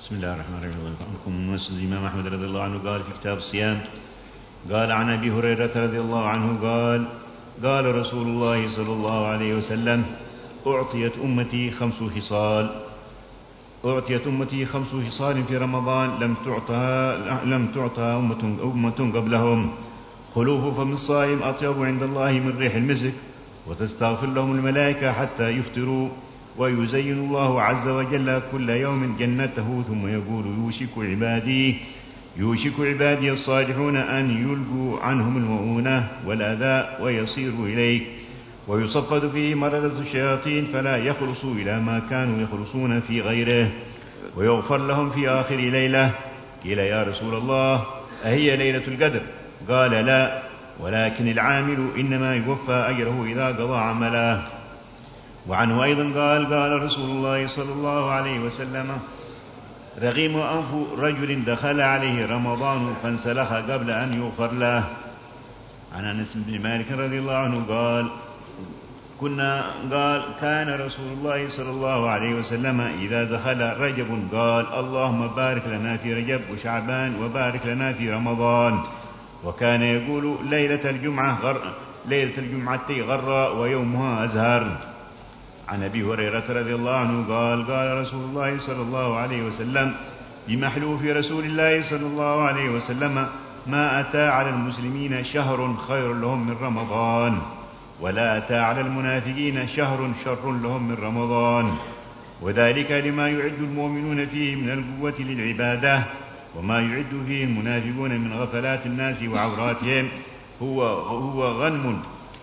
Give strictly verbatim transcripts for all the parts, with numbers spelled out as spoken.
بسم الله الرحمن الرحيم. عنكم مسجد الإمام أحمد رضي الله عنه قال في كتاب الصيام، قال عن أبي هريرة رضي الله عنه قال قال رسول الله صلى الله عليه وسلم: أعطيت أمتي خمس خصال أعطيت أمتي خمس خصال في رمضان لم تعطها لم تعطها أمة أمة قبلهم: خلوف فم الصائم أطيب عند الله من ريح المسك، وتستغفر لهم الملائكة حتى يفطروا، ويزين الله عز وجل كل يوم جنته ثم يقول: يوشك عبادي يوشك عبادي الصالحون أن يلقوا عنهم المؤونة والأذى ويصيروا إليك، ويصفد فيه مردة الشياطين فلا يخلصوا إلى ما كانوا يخلصون في غيره، ويغفر لهم في آخر ليلة. قيل: يا رسول الله، أهي ليلة القدر؟ قال: لا، ولكن العامل إنما يوفى أجره إذا قضى عمله. وعنه أيضا قال قال رسول الله صلى الله عليه وسلم: رغم أنف رجل دخل عليه رمضان فانسلخ قبل أن يغفر له. عن أنس بن مالك رضي الله عنه قال كنا قال كان رسول الله صلى الله عليه وسلم إذا دخل رجب قال: اللهم بارك لنا في رجب وشعبان وبارك لنا في رمضان. وكان يقول: ليلة الجمعة غر ليلة الجمعة غر ويومها أزهر. عن أبي هريرة رضي الله عنه قال قال رسول الله صلى الله عليه وسلم: بمحلوف رسول الله صلى الله عليه وسلم: ما أتى على المسلمين شهر خير لهم من رمضان، ولا أتى على المنافقين شهر شر لهم من رمضان، وذلك لما يعد المؤمنون فيه من القوة للعبادة، وما يعد فيه المنافقون من غفلات الناس وعوراتهم هو هو غنم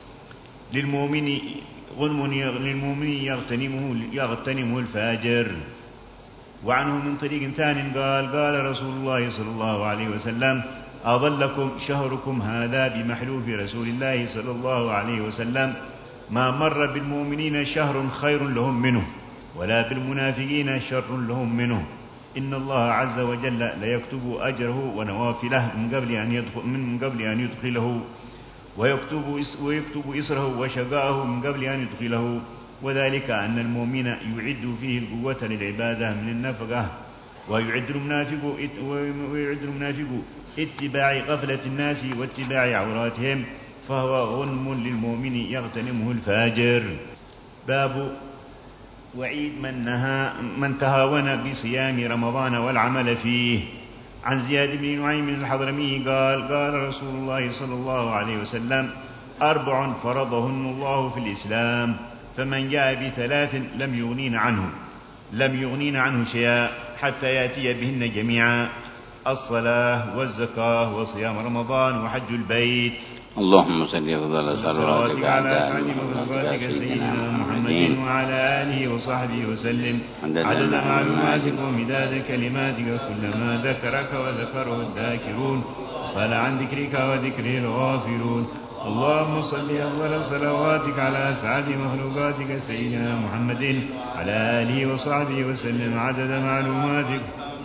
للمؤمن غنم للمؤمن يغتنمه يغتنمه الفاجر. وعنه من طريق ثان قال قال رسول الله صلى الله عليه وسلم: أظلكم شهركم هذا بمحلوف رسول الله صلى الله عليه وسلم: ما مر بالمؤمنين شهر خير لهم منه، ولا بالمنافقين شر لهم منه. إن الله عز وجل ليكتب أجره ونوافله من قبل أن يدخل من قبل أن يدخله، ويكتب ويكتب إسره وشقاه من قبل أن يدخله، وذلك أن المؤمن يعد فيه القوة للعبادة من النفقة، ويعد المنافق ويعد المنافق اتباع غفلة الناس واتباع عوراتهم، فهو غنم للمؤمن يغتنمه الفاجر. باب وعيد من نهى من تهاون بصيام رمضان والعمل فيه. عن زياد بن نعيم الحضرمي قال قال رسول الله صلى الله عليه وسلم: أربع فرضهن الله في الإسلام، فمن جاء بثلاث لم يغنين عنه لم يغنين عنه شيئا حتى يأتي بهن جميعا: الصلاة والزكاة وصيام رمضان وحج البيت. اللهم صل وسلم صلواتك على سيدنا سيدنا محمد وعلى آله وصحبه وسلم عدد معلوماتك ومداد كلماتك كلما ذكرك وذكره الذاكرون وقال عن ذكرك وذكره الغافلون. اللهم صل أفضل صلواتك على أسعد مخلوقاتك سيدنا محمد على آله وصحبه وسلم عدد معلوماتك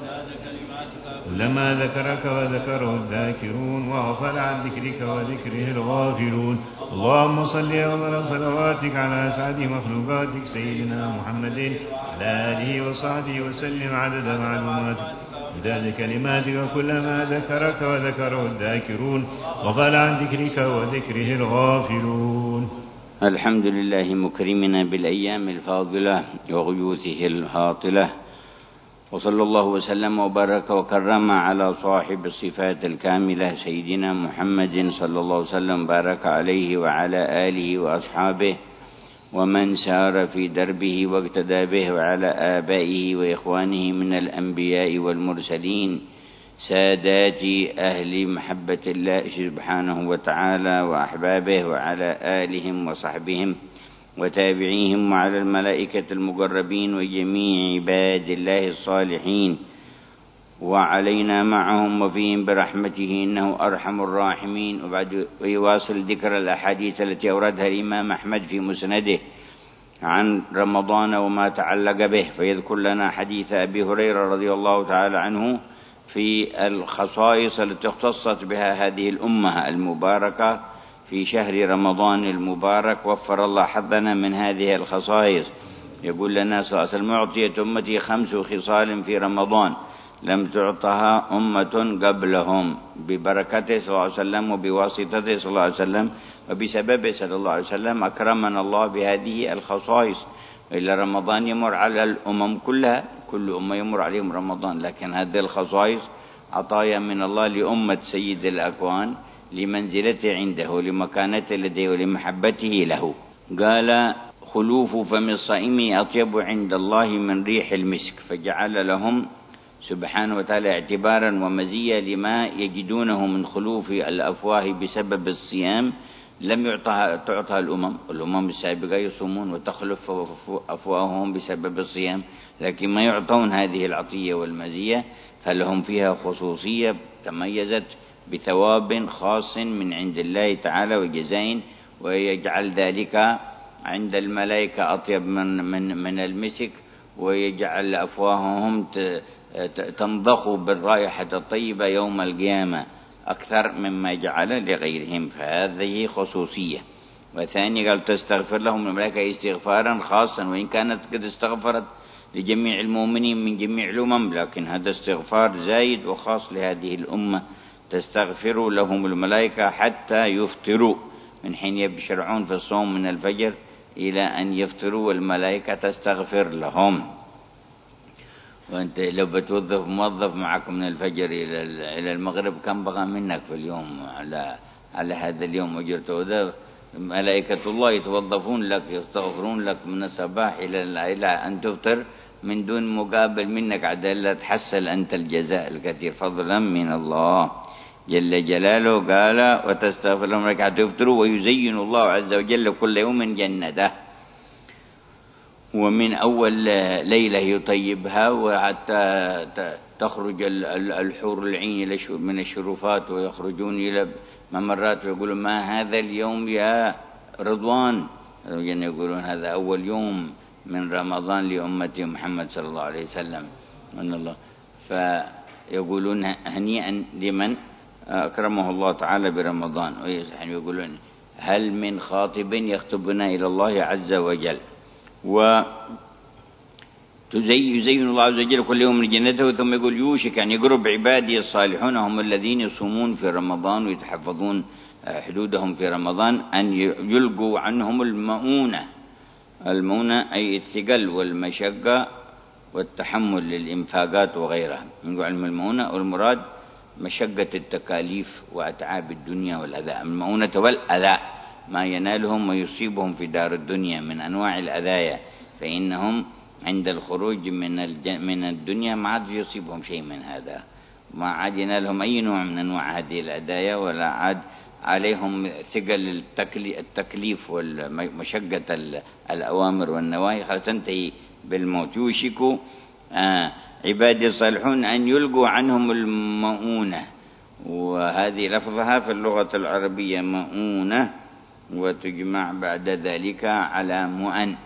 كلما ذكرك وذكره الذاكرون وغفل عن ذكرك وذكره الغافلون. اللهم صل أفضل صلواتك على أسعد مخلوقاتك سيدنا محمد على آله وصحبه وسلم عدد معلوماتك مداد كلماتك كلما ذكرك وذكره الذاكرون وغفل عن ذكرك وذكره الغافلون. الحمد لله مكرمنا بالأيام الفاضلة وغيوثه الهاطلة، وصلى الله وسلم وبارك وكرم على صاحب الصفات الكاملة سيدنا محمد صلى الله عليه وسلم، بارك عليه وعلى آله وأصحابه ومن سار في دربه واقتدى به، وعلى آبائه وإخوانه من الأنبياء والمرسلين سادات أهل محبة الله سبحانه وتعالى وأحبابه، وعلى آلهم وصحبهم وتابعيهم، وعلى الملائكة المقربين وجميع عباد الله الصالحين، وعلينا معهم وفيهم برحمته إنه أرحم الراحمين. وبعد ويواصل ذكر الأحاديث التي أوردها الإمام أحمد في مسنده عن رمضان وما تعلق به، فيذكر لنا حديث أبي هريرة رضي الله تعالى عنه في الخصائص التي اختصت بها هذه الأمة المباركة في شهر رمضان المبارك. وفر الله حظنا من هذه الخصائص. يقول لنا صلى الله عليه وسلم: أعطيت أمتي خمس خصال في رمضان لم تعطها أمة قبلهم، ببركته صلى الله عليه وسلم وبواسطته صلى الله عليه وسلم وبسببه صلى الله عليه وسلم أكرمنا الله بهذه الخصائص. إلا رمضان يمر على الأمم كلها، كل أمة يمر عليهم رمضان، لكن هذه الخصائص عطايا من الله لأمة سيد الأكوان لمنزلته عنده، لمكانته لديه، ولمحبته له. قال: خلوف فم الصائم أطيب عند الله من ريح المسك، فجعل لهم سبحانه وتعالى اعتبارا ومزية لما يجدونه من خلوف الأفواه بسبب الصيام لم يعطها تعطها الأمم. الأمم السابقة يصومون وتخلف أفواههم بسبب الصيام، لكن ما يعطون هذه العطية والمزية، فلهم فيها خصوصية تميزت بثواب خاص من عند الله تعالى وجزاء، ويجعل ذلك عند الملائكة أطيب من من من المسك، ويجعل أفواههم تنضخ بالرائحة الطيبة يوم القيامة أكثر مما جعل لغيرهم، فهذه خصوصية. وثاني قال: تستغفر لهم الملائكة استغفارا خاصا، وإن كانت قد استغفرت لجميع المؤمنين من جميع الأمم، لكن هذا استغفار زايد وخاص لهذه الأمة. تستغفر لهم الملائكة حتى يفطروا، من حين يشرعون في الصوم من الفجر إلى أن يفطروا والملائكة تستغفر لهم. وأنت لو بتوظف موظف معك من الفجر إلى المغرب كم بغى منك في اليوم على على هذا اليوم أجرته؟ ده ملائكة الله يتوظفون لك يستغفرون لك من الصباح إلى إلى أن تفطر من دون مقابل منك، عدل تحصل أنت الجزاء الكثير فضلا من الله جل جلاله. قال: وتستغفر لهم الملائكة حتى يفطروا، ويزين الله عز وجل كل يوم جنته، ومن أول ليلة يطيبها وحتى تخرج الحور العين من الشرفات، ويخرجون إلى ممرات ويقولون: ما هذا اليوم يا رضوان؟ يقولون: هذا أول يوم من رمضان لأمة محمد صلى الله عليه وسلم من الله. فيقولون: هنيئا لمن أكرمه الله تعالى برمضان. ويقولون: هل من خاطب يخطبنا إلى الله عز وجل؟ ويزين الله عز وجل كل يوم من جنته. ثم يقول: يوشك أن يقرب عبادي الصالحون هم الذين يصومون في رمضان ويتحفظون حدودهم في رمضان أن يلقوا عنهم المؤونة. المؤونة أي الثقل والمشقة والتحمل للإنفاقات وغيرها. يقول علم المؤونة، والمراد مشقة التكاليف وأتعاب الدنيا والأذى. المؤونة والأذى ما ينالهم ويصيبهم في دار الدنيا من أنواع الأذايا، فإنهم عند الخروج من من الدنيا ما عاد يصيبهم شيء من هذا، ما عاد ينالهم أي نوع من أنواع هذه الأذايا، ولا عاد عليهم ثقل التكليف والمشقة الأوامر والنواهي، خلاص تنتهي بالموت. يوشك آه عبادي الصالحون أن يلقوا عنهم المؤونة، وهذه لفظها في اللغة العربية مؤونة، وتجمع بعد ذلك على مؤن،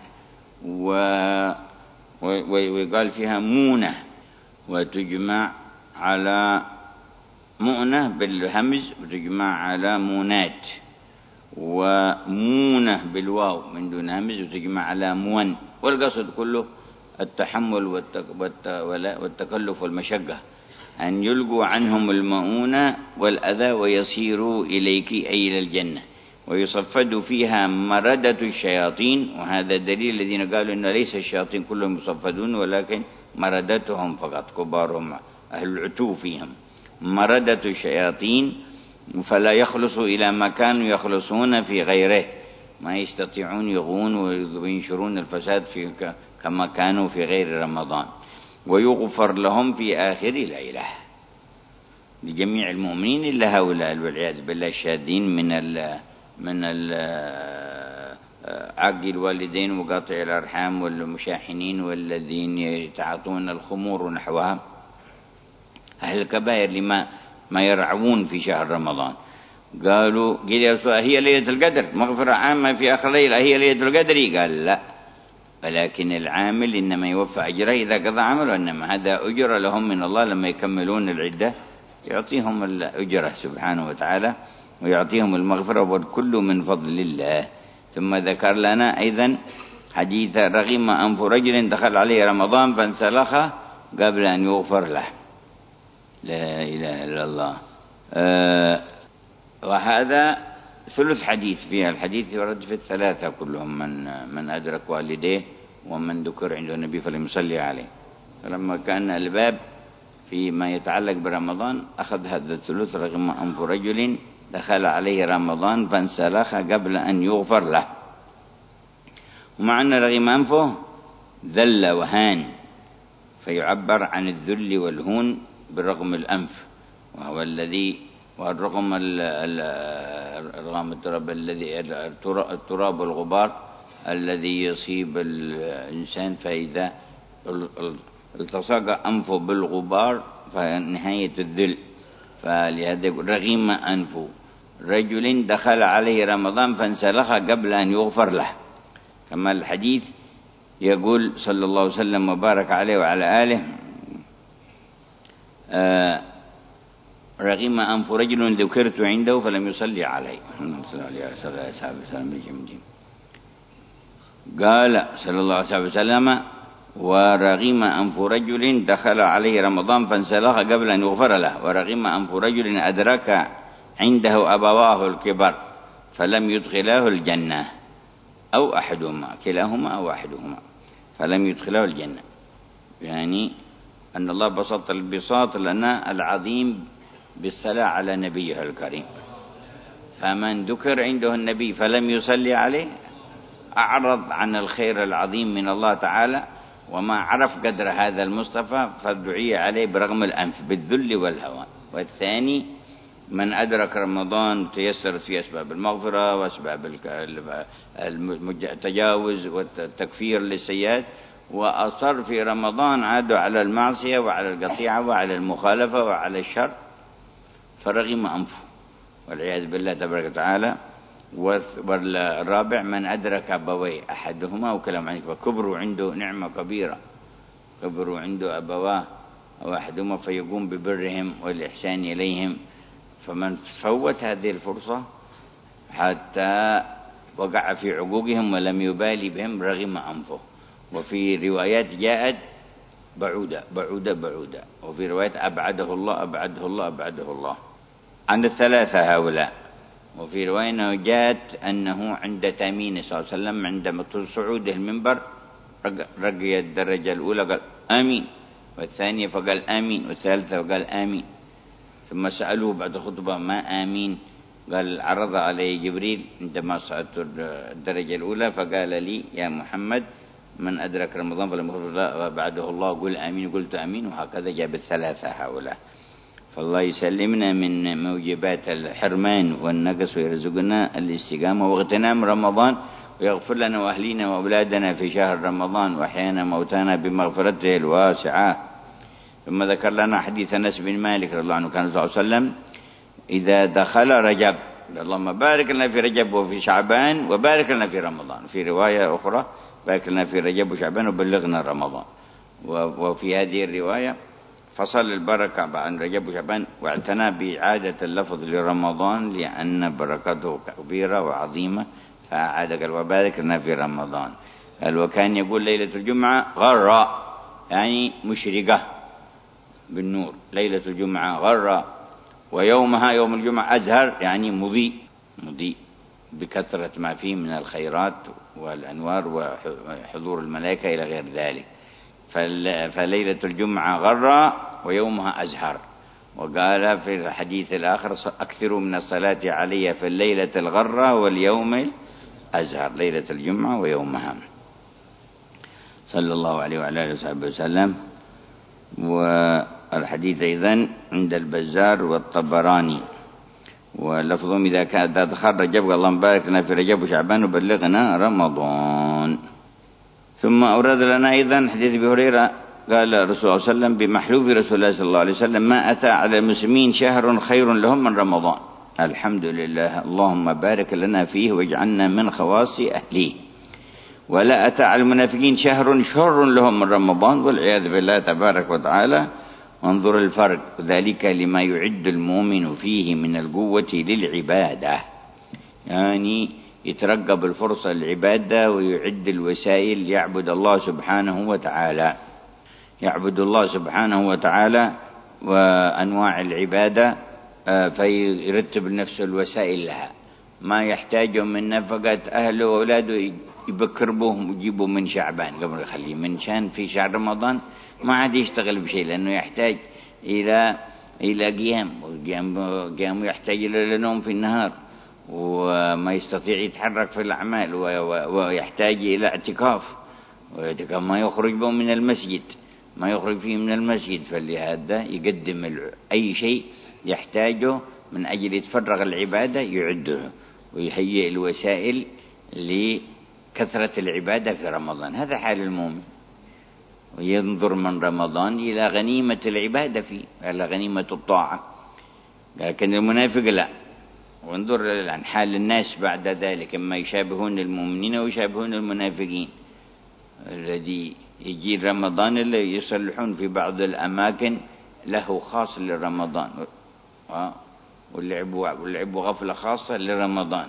ويقال فيها مونة، وتجمع على مؤنة بالهمز، وتجمع على مونات، ومونة بالواو من دون همز، وتجمع على مون. والقصد كله التحمل والتكلف والمشقة. أن يلقوا عنهم المؤونة والأذى ويصيروا إليك أي إلى الجنة، ويصفد فيها مردة الشياطين. وهذا دليل الذين قالوا إن ليس الشياطين كلهم يصفدون، ولكن مردتهم فقط، كبارهم أهل العتو فيهم. مردة الشياطين، فلا يخلصوا إلى ما كانوا يخلصون في غيره، ما يستطيعون يغون وينشرون الفساد في كما كانوا في غير رمضان. ويغفر لهم في آخر ليلة لجميع المؤمنين إلا هؤلاء والعياذ بالله الشاذين من ال من ال عق الوالدين وقاطع الأرحام والمشاحنين والذين يتعاطون الخمور ونحوها، أهل الكبائر لما ما يرعون في شهر رمضان. قالوا: قيل يا رسول الله هي ليلة القدر مغفرة عامة في آخر ليلة، هي ليلة القدر؟ قال: لا، ولكن العامل إنما يوفى أجره إذا قضى عمله، إنما هذا أجر لهم من الله لما يكملون العدة يعطيهم الأجرة سبحانه وتعالى ويعطيهم المغفرة، والكل من فضل الله. ثم ذكر لنا أيضا حديث رغم أنف رجل دخل عليه رمضان فانسلخ قبل أن يغفر له. لا إله إلا الله. أه وهذا ثلث حديث فيها. الحديث يرد في الثلاثة كلهم، من من أدرك والديه ومن ذكر عنده النبي فلم يصلي عليه. فلما كان الباب فيما يتعلق برمضان أخذ هذا الثلث رغم أنف رجل دخل عليه رمضان فانسلخ قبل أن يغفر له. ومع أن رغم أنفه ذل وهان، فيعبر عن الذل والهون برغم الأنف، وهو الذي والرغم الرغم التراب الذي التراب والغبار الذي يصيب الإنسان، فإذا التصق أنفه بالغبار فنهاية الذل. فلهذا يقول رغم أنف رجل دخل عليه رمضان فانسلخ قبل أن يغفر له. كما الحديث يقول صلى الله عليه وسلم وبارك عليه وعلى آله آه رغم أنف رجل ذكرت عنده فلم يصلي عليه. قال صلى الله عليه وسلم ورغم أنف رجل دخل عليه رمضان فانسلخ قبل أن يغفر له، ورغم أنف رجل أدرك عنده أبواه الكبر فلم يدخلاه الجنة أو أحدهما، كلاهما أو أحدهما، فلم يدخلاه الجنة. يعني أن الله بسط البساط لنا العظيم بالصلاة على نبيه الكريم. فمن ذكر عنده النبي فلم يصلي عليه أعرض عن الخير العظيم من الله تعالى، وما عرف قدر هذا المصطفى فدعي عليه برغم الأنف بالذل والهوان. والثاني من أدرك رمضان تيسرت فيه أسباب المغفرة وأسباب التجاوز والتكفير للسيئات، وأصر في رمضان عادوا على المعصية وعلى القطيعة وعلى المخالفة وعلى الشر فرغم أنفه والعياذ بالله تبارك وتعالى. والرابع من أدرك أبويه أحدهما وكلام عنه فكبروا عنده نعمة كبيرة، كبروا عنده أبواه أو أحدهما فيقوم ببرهم والإحسان إليهم. فمن فوت هذه الفرصة حتى وقع في عقوقهم ولم يبالي بهم رغم أنفه. وفي روايات جاءت بعودة بعودة بعودة، وفي روايات أبعده الله أبعده الله أبعده الله عند الثلاثة هؤلاء. وفي رواية أنه جاءت أنه عند تأمين صلى الله عليه وسلم عندما صعوده المنبر رقي الدرجة الأولى قال آمين، والثانية فقال آمين، والثالثة فقال آمين. ثم سألوه بعد الخطبة ما آمين؟ قال عرض علي جبريل عندما صعدت الدرجة الأولى فقال لي يا محمد من أدرك رمضان فلم يغفر بعده الله قل آمين، قلت آمين. وهكذا جاء بالثلاثة هؤلاء. فالله يسلمنا من موجبات الحرمان والنقص ويرزقنا الاستقامة واغتنام رمضان، ويغفر لنا وأهلينا وأولادنا في شهر رمضان، وأحيانا موتانا بمغفرته الواسعة. ثم ذكر لنا حديث أنس بن مالك رضي الله عنه كان صلى الله عليه وسلم إذا دخل رجب اللهم بارك لنا في رجب وفي شعبان وبارك لنا في رمضان. في رواية أخرى بارك لنا في رجب وشعبان وبلغنا رمضان. وفي هذه الرواية فصل البركة عن رجب وشعبان واعتنى بإعادة اللفظ لرمضان لأن بركته كبيرة وعظيمة، فأعاد قال وبارك لنا في رمضان. قال وكان يقول ليلة الجمعة غراء يعني مشرقة بالنور، ليلة الجمعة غراء، ويومها يوم الجمعة أزهر يعني مضيء مضيء بكثرة ما فيه من الخيرات والأنوار وحضور الملائكة إلى غير ذلك. فليلة الجمعة غراء ويومها أزهر. وقال في الحديث الآخر أكثروا من الصلاة علي في الليلة الغراء واليوم الأزهر، ليلة الجمعة ويومها صلى الله عليه وعلى آله وصحبه وسلم. والحديث أيضا عند البزار والطبراني ولفظهم إذا كان دخل رجب اللهم بارك لنا في رجب وشعبان وبلغنا رمضان. ثم أورد لنا أيضا حديث أبي هريرة قال الرسول صلى الله عليه وسلم بمحلوف رسول الله صلى الله عليه وسلم ما أتى على المسلمين شهر خير لهم من رمضان. الحمد لله اللهم بارك لنا فيه واجعلنا من خواص أهليه. ولا أتى على المنافقين شهر شر لهم من رمضان والعياذ بالله تبارك وتعالى. وانظر الفرق ذلك لما يعد المؤمن فيه من القوة للعبادة. يعني يترقب الفرصة للعبادة ويعد الوسائل يعبد الله سبحانه وتعالى، يعبد الله سبحانه وتعالى وأنواع العبادة، فيرتب لنفسه الوسائل لها. ما يحتاجه من نفقة أهله وأولاده يبكر بهم ويجيبوا من شعبان قبل يخليه من شان في شهر رمضان ما عاد يشتغل بشيء، لأنه يحتاج إلى إلى قيام، وقيام يحتاج إلى نوم في النهار، وما يستطيع يتحرك في الأعمال، ويحتاج إلى اعتكاف، والاعتكاف ما يخرج به من المسجد، ما يخرج فيه من المسجد. فلهذا يقدم أي شيء يحتاجه من أجل يتفرغ العبادة يعده ويهيئ الوسائل لكثرة العبادة في رمضان. هذا حال المؤمن، وينظر من رمضان إلى غنيمة العبادة فيه، إلى غنيمة الطاعة. لكن المنافق لا، وانظر عن حال الناس بعد ذلك، إما يشابهون المؤمنين ويشابهون المنافقين. الذي يجي رمضان اللي يصلحون في بعض الأماكن له خاص لرمضان، واللعبوا واللعبوا غفلة خاصة لرمضان،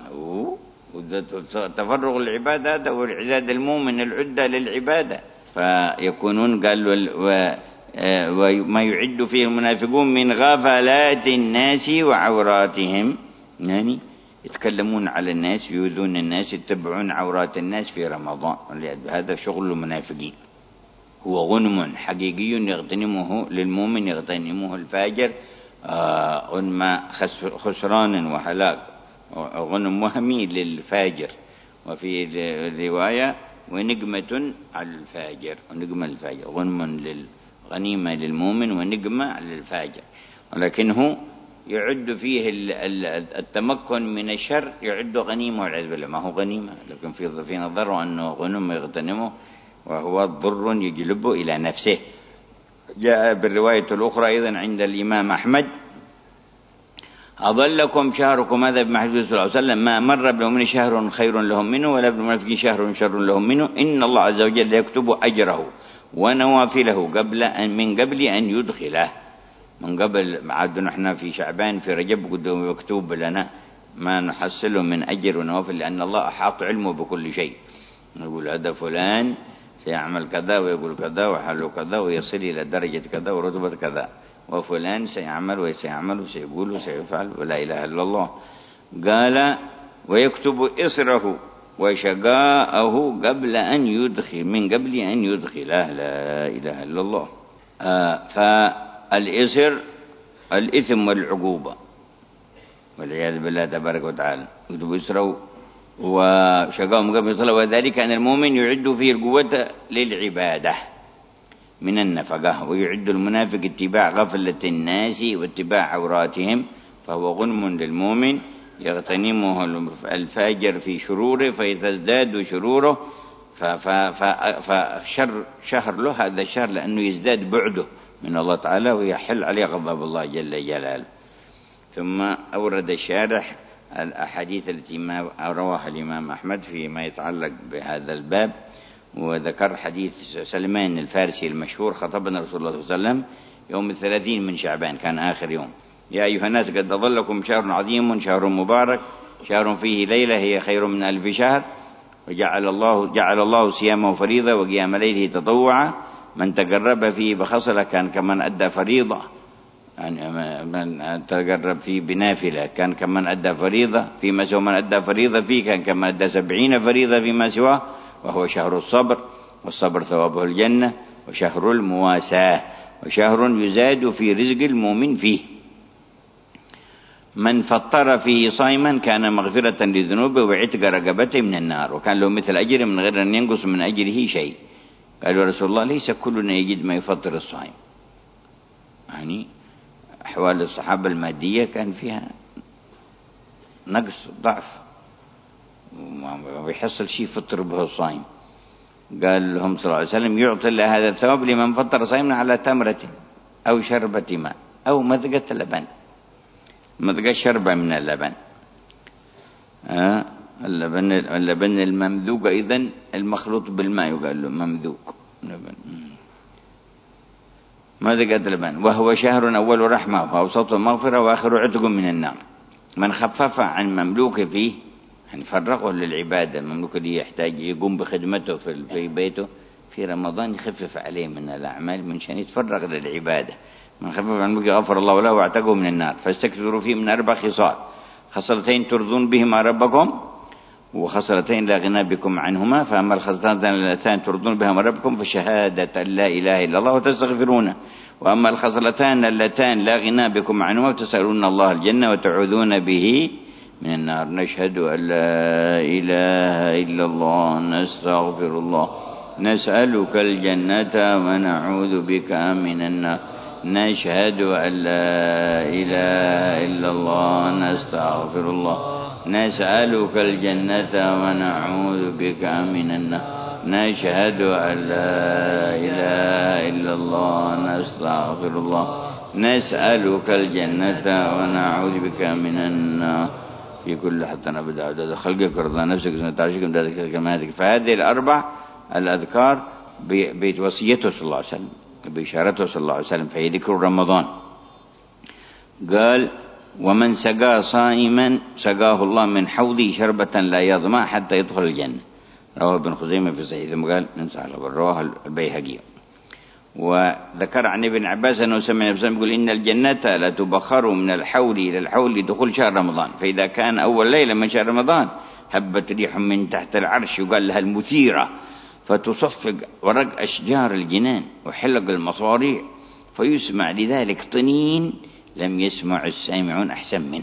وتفرغ العبادة هذا والعداد المؤمن العدة للعبادة. فيكونون قالوا وما يعد فيه المنافقون من غفلات الناس وعوراتهم، يعني يتكلمون على الناس، يؤذون الناس، يتبعون عورات الناس في رمضان. هذا شغل المنافقين، هو غنم حقيقي يغتنمه للمؤمن، يغتنمه الفاجر غنم خسران وهلاك، غنم وهمي للفاجر. وفي الرواية ونقمة على الفاجر، ونقمة الفاجر، غنم للغنيمة للمؤمن ونقمة للفاجر. ولكنه يعد فيه التمكن من الشر، يعد غنيمة والعياذ بالله، ما هو غنيمة، لكن في في نظره أنه غنم يغتنمه وهو ضر يجلبه إلى نفسه. جاء بالرواية الأخرى أيضا عند الإمام أحمد: أضلكم شهركم هذا بمحجوز صلى الله عليه وسلم ما مر بالمؤمن شهر خير لهم منه ولا بالمنافقين شهر شر لهم منه، إن الله عز وجل يكتب أجره ونوافله قبل أن من قبل أن يدخله. من قبل عاد نحن في شعبان في رجب قد مكتوب لنا ما نحصله من أجر ونوافل، لأن الله أحاط علمه بكل شيء. يقول هذا فلان سيعمل كذا ويقول كذا وحاله كذا ويصل إلى درجة كذا ورتبة كذا، وفلان سيعمل وسيعمل وسيقول وسيفعل ولا إله إلا الله. قال ويكتب إصره وشقاءه قبل أن يدخل من قبل أن يدخل لا إله إلا الله. آه فالإصر الإثم والعقوبة والعياذ بالله تبارك وتعالى. يكتب إصره وشقاءه قبل يدخل، وذلك أن المؤمن يعد فيه القوة للعبادة من النفقة، ويعد المنافق اتباع غفلة الناس واتباع عوراتهم، فهو غنم للمؤمن يغتنمه الفاجر في شروره فيتزداد شروره، فشر شهر له هذا الشهر لأنه يزداد بعده من الله تعالى ويحل عليه غضب الله جل جلاله. ثم أورد الشارح الأحاديث التي ما رواها الإمام أحمد فيما يتعلق بهذا الباب، وذكر حديث سلمان الفارسي المشهور: خطبنا رسول الله صلى الله عليه وسلم يوم الثلاثين من شعبان، كان آخر يوم: يا أيها الناس قد أظلكم شهر عظيم شهر مبارك شهر فيه ليلة هي خير من ألف شهر، وجعل الله جعل الله صيامه فريضة وقيام ليله تطوعا، من تقرب فيه بخصلة كان كمن أدى فريضة، يعني من تقرب فيه بنافلة كان كمن أدى فريضة فيما سوى، من أدى فريضة فيه كان كمن أدى سبعين فريضة فيما سواه، وهو شهر الصبر، والصبر ثوابه الجنة، وشهر المواساة، وشهر يزاد في رزق المؤمن فيه. من فطر فيه صائما كان مغفرة لذنوبه وعتق رقبته من النار، وكان له مثل أجر من غير أن ينقص من أجره شيء. قالوا رسول الله ليس كلنا يجد ما يفطر الصائم، يعني أحوال الصحابة المادية كان فيها نقص ضعف ويحصل شيء فطر به الصائم. قال لهم صلى الله عليه وسلم: يعطي الله هذا الثواب لمن فطر صائما على تمرة أو شربة ماء أو مذقة لبن، مذقة شربة من اللبن. آه اللبن اللبن الممذوق أيضا المخلوط بالماء يقال له ممذوق لبن، مذقة لبن. وهو شهر أول رحمة وأوسطه مغفرة وآخر عتق من النار. من خفف عن مملوك فيه يعني فرغه للعبادة. المملوك اللي يحتاج يقوم بخدمته في بيته في رمضان يخفف عليه من الأعمال من شان يتفرغ للعبادة. من خفف عن الملك غفر الله له واعتقه من النار. فاستكثروا فيه من أربع خصال: خصلتين ترضون بهما ربكم، وخصلتين لا غنى بكم عنهما. فأما الخصلتان اللتان ترضون بهما ربكم فشهادة لا إله إلا الله وتستغفرونه. وأما الخصلتان اللتان لا غنى بكم عنهما وتسألون الله الجنة وتعوذون به من النار. نشهد أن لا إله إلا الله نستغفر الله نسألك الجنة ونعوذ بك من النار. نشهد أن لا إله إلا الله نستغفر الله نسألك الجنة ونعوذ بك من النار. نشهد أن لا إله إلا الله نستغفر الله نسألك الجنة ونعوذ بك من النار. في كل حتى نبدأ عدد خلقك ورضا نفسك ونتعشك من كلماتك. فهذه الأربع الأذكار بوصيته صلى الله عليه وسلم، بإشارته صلى الله عليه وسلم، فهي ذكر رمضان. قال: ومن سقى صائما سقاه الله من حوضه شربة لا يظمأ حتى يدخل الجنة. رواه ابن خزيمة في صحيح. ثم قال ننسى على رواه البيهقي. وذكر عن ابن عباس أنه سمع النبي صلى الله عليه وسلم يقول: إن الجنة لا تبخر من الحول إلى الحول لدخول شهر رمضان، فإذا كان أول ليلة من شهر رمضان هبت ريح من تحت العرش يقال لها المثيرة، فتصفق ورق أشجار الجنان وحلق المصاريع، فيسمع لذلك طنين لم يسمع السامعون أحسن منه.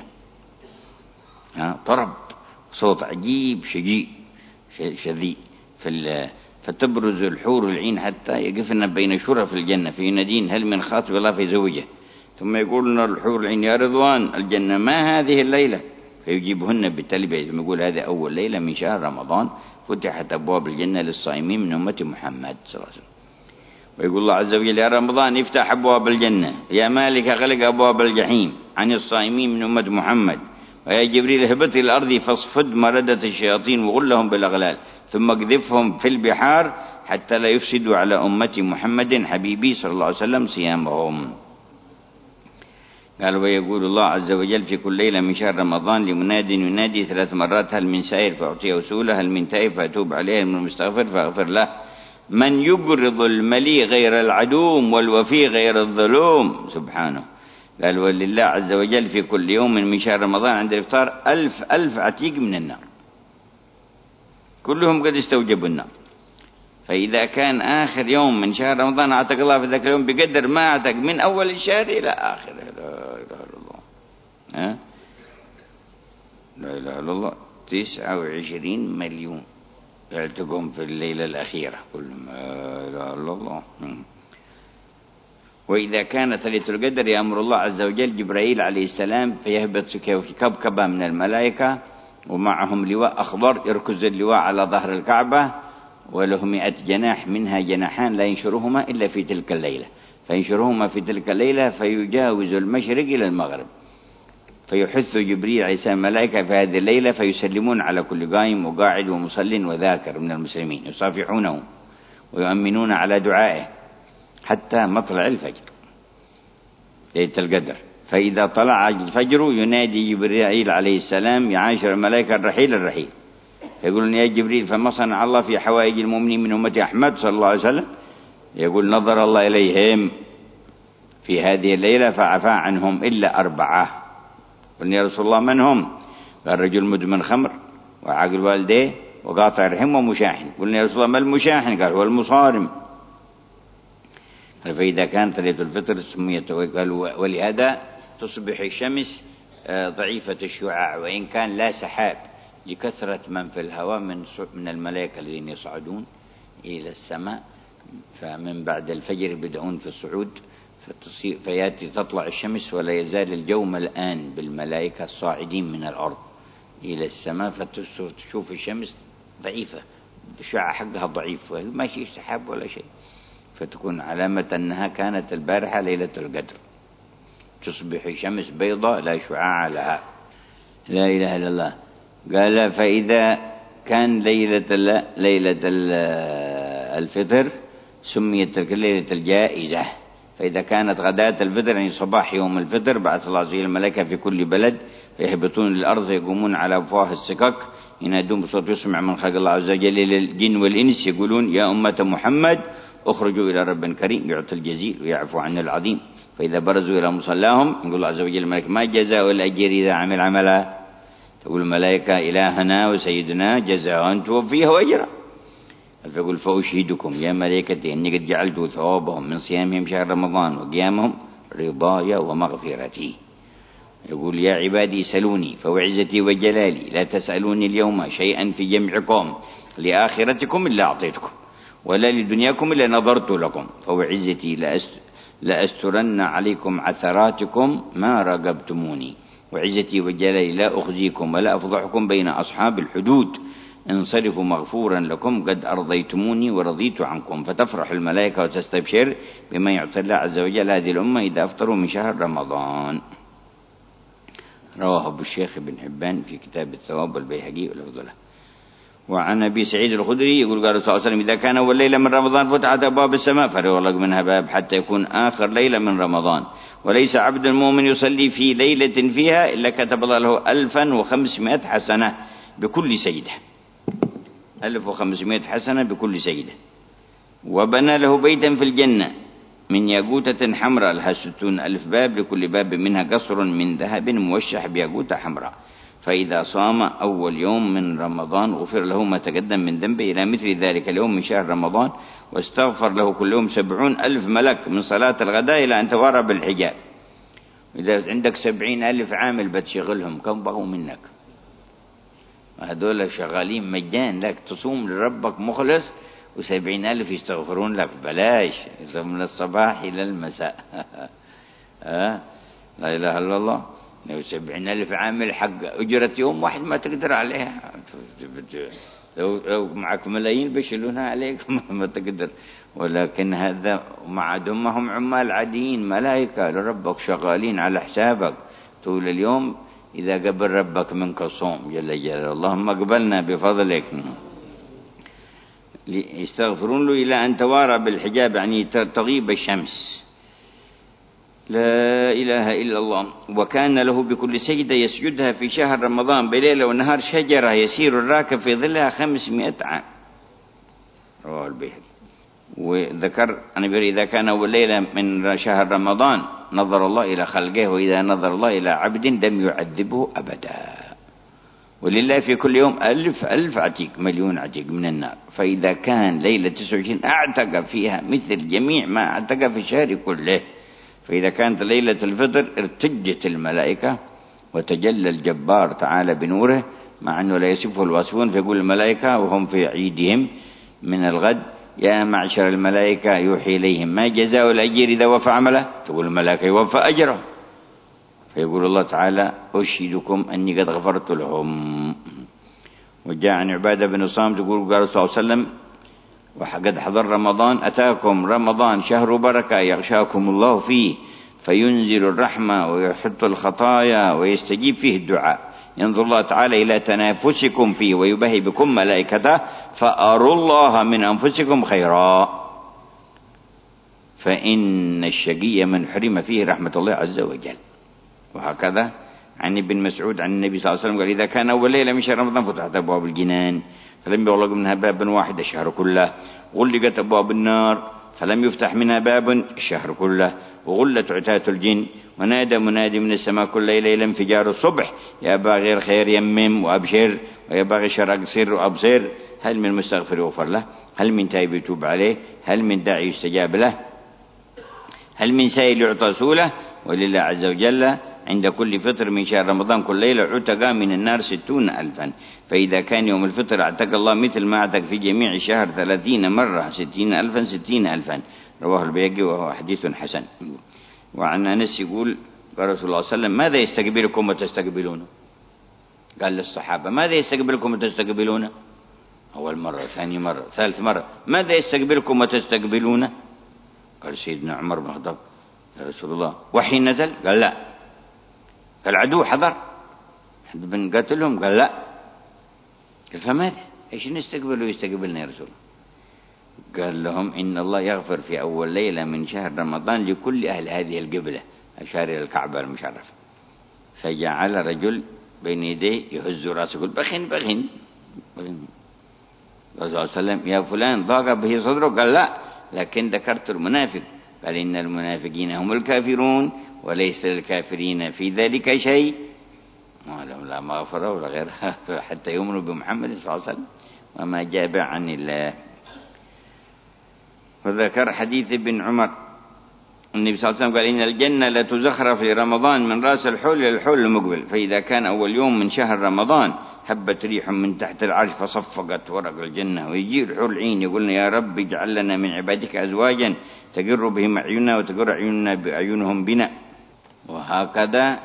طرب صوت عجيب شجيء شذي. فتبرز الحور العين حتى يقفن بين شرف الجنة فينادين: هل من خاطب الله في زوجه؟ ثم يقولون الحور العين: يا رضوان الجنة ما هذه الليلة؟ فيجيبهن بالتلبية. ثم يقول: هذه أول ليلة من شهر رمضان فتحت أبواب الجنة للصائمين من أمة محمد صلى الله عليه وسلم. ويقول الله عز وجل: يا رمضان افتح أبواب الجنة، يا مالك غلق أبواب الجحيم عن الصائمين من أمة محمد، ويا جبريل اهبط إلى الأرض فاصفد مردة الشياطين وغلهم بالأغلال، ثم اقذفهم في البحار حتى لا يفسدوا على أمة محمد حبيبي صلى الله عليه وسلم صيامهم. قال: ويقول الله عز وجل في كل ليلة من شهر رمضان لمناد ينادي ثلاث مرات: هل من سائر فأعطيه وسوله، هل من تائب فأتوب عليه، هل من مستغفر فأغفر له، من يقرض الملي غير العدوم والوفي غير الظلوم. سبحانه. قال: ولله عز وجل في كل يوم من شهر رمضان عند الإفطار ألف ألف عتيق من النار، كلهم قد استوجبوا النار. فإذا كان آخر يوم من شهر رمضان أعتق الله في ذاك اليوم بقدر ما أعتق من أول الشهر إلى آخره. لا إله إلا الله. ها؟ لا إله إلا الله. تسعة وعشرين مليون يعتقهم في الليلة الأخيرة كلهم. لا إله إلا الله. وإذا كانت ليلة القدر يأمر الله عز وجل جبرائيل عليه السلام فيهبط كبكبة من الملائكة ومعهم لواء أخضر يركز اللواء على ظهر الكعبة، وله مئة جناح منها جناحان لا ينشرهما إلا في تلك الليلة، فينشرهما في تلك الليلة فيجاوز المشرق إلى المغرب، فيحث جبريل عليه السلام الملائكة في هذه الليلة فيسلمون على كل قائم وقاعد ومصل وذاكر من المسلمين، يصافحونه ويؤمنون على دعائه حتى مطلع الفجر ليلة القدر. فإذا طلع الفجر ينادي جبريل عليه السلام: يا عاشر الملائكة الرحيل الرحيل. فيقولون: يا جبريل فما صنع الله في حوائج المؤمنين من أمة أحمد صلى الله عليه وسلم؟ يقول: نظر الله إليهم في هذه الليلة فعفى عنهم إلا أربعة. قلنا: يا رسول الله من هم؟ قال: رجل مدمن خمر وعاقل والديه وقاطع رحم ومشاحن. قلنا: يا رسول الله ما المشاحن؟ قال: هو المصارم. فإذا كانت ليلة الفطر سميت، ولهذا تصبح الشمس ضعيفة الشعاع وإن كان لا سحاب لكثرة من في الهواء من من الملائكة الذين يصعدون إلى السماء، فمن بعد الفجر بدأون في الصعود فياتي تطلع الشمس ولا يزال الجو ملآن بالملائكة الصاعدين من الأرض إلى السماء، فتشوف الشمس ضعيفة الشعاع حقها ضعيف ما شيء سحاب ولا شيء، فتكون علامة أنها كانت البارحة ليلة القدر. تصبح الشمس بيضاء لا شعاع لها. لا إله إلا الله. قال: فإذا كان ليلة ليلة الفطر سميت تلك ليلة الجائزة. فإذا كانت غداة الفطر يعني صباح يوم الفطر بعث الله عز وجل الملائكة في كل بلد فيهبطون للأرض يقومون على أفواه السكك ينادون بصوت يسمع من خلق الله عز وجل إلى الجن والإنس يقولون يا أمة محمد اخرجوا إلى رب كريم يعطي الجزيل ويعفو عن العظيم. فإذا برزوا إلى مصلاهم يقول الله عز وجل الملك ما جزاء الأجر إذا عمل عملا؟ تقول الملائكة إلهنا وسيدنا جزاء توفيه وأجرا. فيقول فأشهدكم يا ملائكتي أني قد جعلت ثوابهم من صيامهم شهر رمضان وقيامهم رضاي ومغفرتي. يقول يا عبادي سلوني فوعزتي وجلالي لا تسألوني اليوم شيئا في جمعكم لآخرتكم إلا أعطيتكم ولا لدنياكم إلا نظرت لكم فوعزتي لأسترن عليكم عثراتكم ما رقبتموني وعزتي وجلالي لا أخزيكم ولا أفضحكم بين أصحاب الحدود انصرفوا مغفورا لكم قد أرضيتموني ورضيت عنكم. فتفرح الملائكة وتستبشر بما يعطي الله عز وجل هذه الأمة إذا أفطروا من شهر رمضان. رواه أبو الشيخ بن حبان في كتاب الثواب والبيهقي والأفضل. وعن أبي سعيد الخدري يقول قال صلى الله عليه وسلم إذا كان أول ليلة من رمضان فتحت أبواب السماء فليغلق منها باب حتى يكون آخر ليلة من رمضان وليس عبد المؤمن يصلي في ليلة فيها إلا كتب الله له ألفا وخمسمائة حسنة بكل سجدة. ألف وخمسمائة حسنة بكل سجدة. وبنى له بيتا في الجنة من ياقوتة حمراء لها ستون ألف باب لكل باب منها قصر من ذهب موشح بياقوتة حمراء. فإذا صام أول يوم من رمضان غفر له ما تقدم من ذنبه إلى مثل ذلك اليوم من شهر رمضان واستغفر له كل يوم سبعون ألف ملك من صلاة الغداء إلى أن توارى بالحجاب. إذا عندك سبعين ألف عامل بتشغلهم كم بغوا منك؟ هذول شغالين مجان لك تصوم لربك مخلص وسبعين ألف يستغفرون لك بلاش من الصباح إلى المساء. ها لا إله إلا الله. لو سبعين ألف عامل حق أجرة يوم واحد ما تقدر عليها. لو, لو معك ملايين بيشيلونها عليك ما تقدر. ولكن هذا مع دمهم عمال عاديين ملائكة لربك شغالين على حسابك طول اليوم. إذا قبل ربك منك صوم جل جلاله اللهم اقبلنا بفضلك. يستغفرون له إلى أن توارى بالحجاب يعني تغيب الشمس. لا إله إلا الله. وكان له بكل سجدة يسجدها في شهر رمضان بليلة ونهار شجرة يسير الراكب في ظلها خمسمائة عام. رواه البيهقي. وذكر أن إذا كان أول ليلة من شهر رمضان نظر الله إلى خلقه وإذا نظر الله إلى عبد لم يعذبه أبدا. ولله في كل يوم ألف ألف عتيق مليون عتيق من النار. فإذا كان ليلة تسعة وعشرين أعتق فيها مثل جميع ما أعتق في الشهر كله. فإذا كانت ليلة الفطر ارتجت الملائكة وتجلى الجبار تعالى بنوره مع أنه لا يصفه الواصفون. فيقول الملائكة وهم في عيدهم من الغد يا معشر الملائكة يوحي إليهم ما جزاء الأجر إذا وفى عمله؟ تقول الملائكة يوفى أجره. فيقول الله تعالى أشهدكم أني قد غفرت لهم. وجاء عن عبادة بن صامت تقول قال صلى الله عليه وسلم وقد حضر رمضان أتاكم رمضان شهر بركة يغشاكم الله فيه فينزل الرحمة ويحط الخطايا ويستجيب فيه الدعاء. ينظر الله تعالى إلى تنافسكم فيه ويبهي بكم ملائكته فأروا الله من أنفسكم خيرا فإن الشقي من حرم فيه رحمة الله عز وجل. وهكذا عن ابن مسعود عن النبي صلى الله عليه وسلم قال إذا كان أول ليلة من شهر رمضان فتحت أبواب الجنان فلم يغلق منها باب واحد الشهر كله. غلقت أبواب النار فلم يفتح منها باب الشهر كله. وغلت عتاة الجن ونادى منادي من السماء كل ليلة إلى انفجار الصبح يا باغي الخير يمم وأبشر ويا باغي الشر أقصر وأبصر. هل من مستغفر يغفر له؟ هل من تائب يتوب عليه؟ هل من داعي يستجاب له؟ هل من سائل يعطى سؤله؟ ولله عز وجل عند كل فطر من شهر رمضان كل ليلة عتق من النار ستون ألفا. فإذا كان يوم الفطر اعتق الله مثل ما اعتق في جميع الشهر ثلاثين مرة ستين ألفا ستين ألفا. رواه البيهقي وهو حديث حسن. وعن أنس يقول قال رسول الله صلى الله عليه وسلم ماذا يستقبلكم وتستقبلونه؟ قال للصحابة ماذا يستقبلكم وتستقبلونه؟ أول مرة ثاني مرة ثالث مرة ماذا يستقبلكم وتستقبلونه؟ قال سيدنا عمر بن الخطاب يا رسول الله وحي نزل؟ قال لا. العدو حضر حد بنقتلهم؟ قال لا. قال فماذا ايش نستقبل ويستقبلنا يا رسول الله؟ قال لهم إن الله يغفر في أول ليلة من شهر رمضان لكل أهل هذه القبلة أشار إلى الكعبة المشرفة فجعل رجل بين يديه يهز رأسه يقول بخن بخن بخن. قال صلى الله عليه وسلم يا فلان ضاق به صدرك؟ قال لا، لكن ذكرت المنافق. قال إن المنافقين هم الكافرون وليس للكافرين في ذلك شيء، ما لهم لا مغفرة ولا غيرها حتى يؤمنوا بمحمد صلى الله عليه وسلم وما جاء عن الله. وذكر حديث ابن عمر النبي صلى الله عليه وسلم قال إن الجنة لتزخرف في رمضان من رأس الحول إلى الحول المقبل، فإذا كان أول يوم من شهر رمضان هبت ريح من تحت العرش فصفقت ورق الجنة، ويجي الحور العين يقولنا يا رب اجعل لنا من عبادك أزواجا تقر بهم أعيننا وتقر أعيننا بأعينهم بنا. وهكذا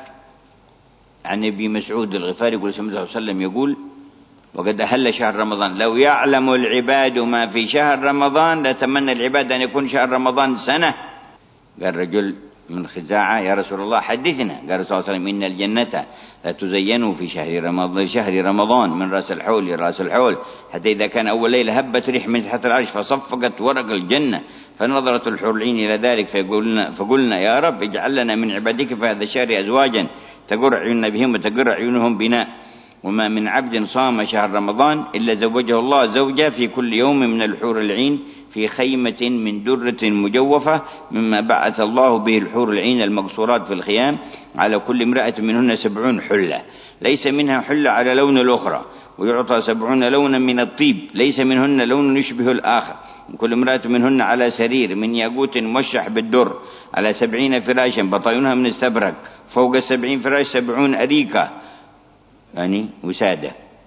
عن ابي مسعود الغفاري يقول صلى الله عليه وسلم يقول وقد أهل شهر رمضان لو يعلم العباد ما في شهر رمضان لتمنى العباد أن يكون شهر رمضان سنة. قال رجل من خزاعة يا رسول الله حدثنا. قال صلى الله عليه وسلم إن الجنة لتزين في شهر رمضان شهر رمضان من رأس الحول إلى رأس الحول، حتى إذا كان أول ليلة هبت ريح من تحت العرش فصفقت ورق الجنة، فنظرت الحور العين إلى ذلك فقلنا, فقلنا يا رب اجعل لنا من عبادك في هذا الشهر أزواجا تقر عيوننا بهم وتقر عيونهم بنا. وما من عبد صام شهر رمضان إلا زوجه الله زوجة في كل يوم من الحور العين في خيمة من درة مجوفة مما بعث الله به الحور العين المقصورات في الخيام، على كل امرأة منهن سبعون حلة ليس منها حلة على لون الأخرى، ويعطى سبعون لونا من الطيب ليس منهن لون يشبه الآخر، كل امرأة منهن على سرير من ياقوت موشح بالدر على سبعين فراشا بطاينها من استبرق، فوق السبعين فراش سبعون أريكة يعني وسادة،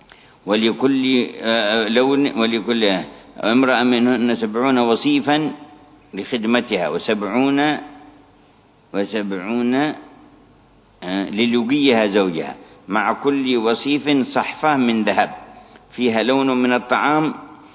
ولكل لون ولكل امرأة منهن سبعون وصيفا لخدمتها وسبعون وسبعون للقيها زوجها، مع كل وصيف صحفة من ذهب فيها لون من الطعام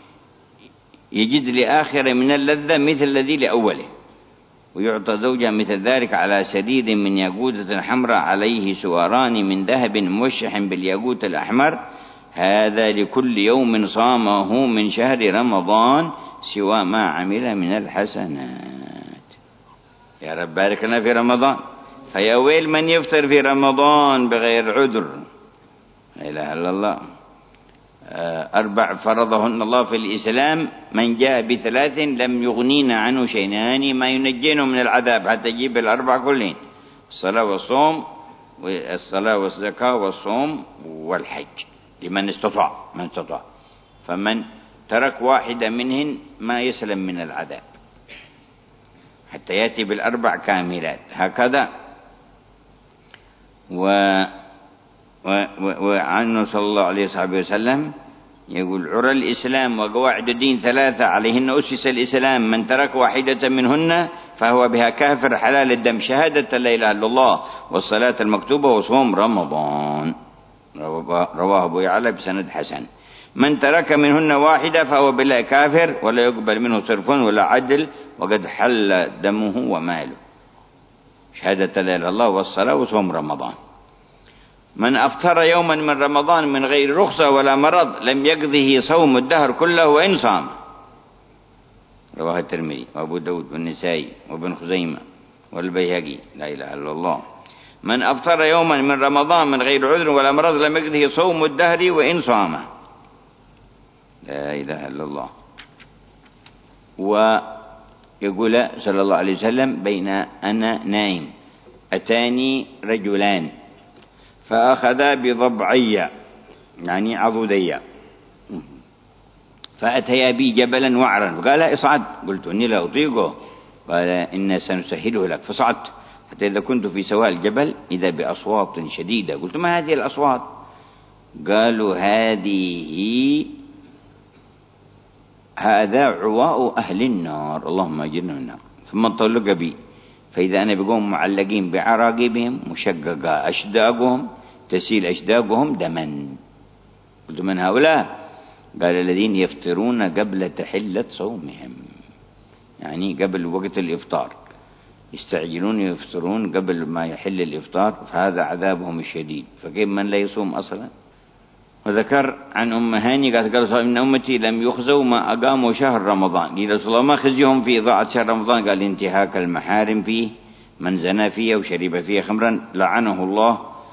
يجد لآخر من اللذة مثل الذي لأوله، ويعطى زوجها مثل ذلك على سديد من ياقوتة حمراء عليه سواران من ذهب موشح بالياقوت الأحمر، هذا لكل يوم صامه من شهر رمضان سوى ما عمل من الحسنات. يا رب بارك لنا في رمضان. فيا ويل من يفطر في رمضان بغير عذر. لا إله إلا الله. أربع فرضهن الله في الإسلام، من جاء بثلاث لم يغنينا عنه شيئان ما ينجينا من العذاب، حتى يجيب الأربع كلين: الصلاة والصوم والصلاة والزكاة والصوم والحج لمن استطاع من استطاع، فمن ترك واحدة منهن ما يسلم من العذاب حتى يأتي بالأربع كاملات. هكذا و وعنه صلى الله عليه وسلم يقول عرى الإسلام وقواعد الدين ثلاثة عليهن أسس الإسلام، من ترك واحدة منهن فهو بها كافر حلال الدم، شهادة لا إله إلا الله والصلاة المكتوبة وصوم رمضان، رواه أبو يعلى بسند حسن. من ترك منهن واحدة فهو بالله كافر ولا يقبل منه صرف ولا عدل، وقد حل دمه وماله، شهادة لا إله إلا الله والصلاة وصوم رمضان. من أفطر يوما من رمضان من غير رخصة ولا مرض لم يقضه صوم الدهر كله وإن صام، رواه الترمذي وأبو داود والنسائي وابن خزيمة والبيهقي. لا إله إلا الله. من أفطر يوما من رمضان من غير عذر ولا مرض لم يقضه صوم الدهر وإن صام. لا إله إلا الله. ويقول صلى الله عليه وسلم بين أنا نائم أتاني رجلان فأخذا بضبعي يعني عضدي فأتيا بي جبلا وعرا فقال اصعد، قلت إني لا أطيقه، قال إنا سنسهله لك، فصعدت حتى إذا كنت في سواء الجبل إذا بأصوات شديدة، قلت ما هذه الأصوات؟ قالوا هذه هذا عواء أهل النار اللهم أجرنا من النار. ثم انطلق بي فإذا أنا بقوم معلقين بعراقبهم مشققة أشداقهم تسيل أشداقهم دما. قلت من هؤلاء؟ قال الذين يفطرون قبل تحلة صومهم، يعني قبل وقت الإفطار، يستعجلون يفطرون قبل ما يحل الإفطار، فهذا عذابهم الشديد، فكيف من لا يصوم أصلا؟ وذكر عن أم هاني قالت قال إن أمتي لم يخزوا ما أقاموا شهر رمضان، قيل رسول الله ما خزيهم في إضاعة شهر رمضان؟ قال انتهاك المحارم فيه، من زنى فيه وشرب فيه خمرا لعنه الله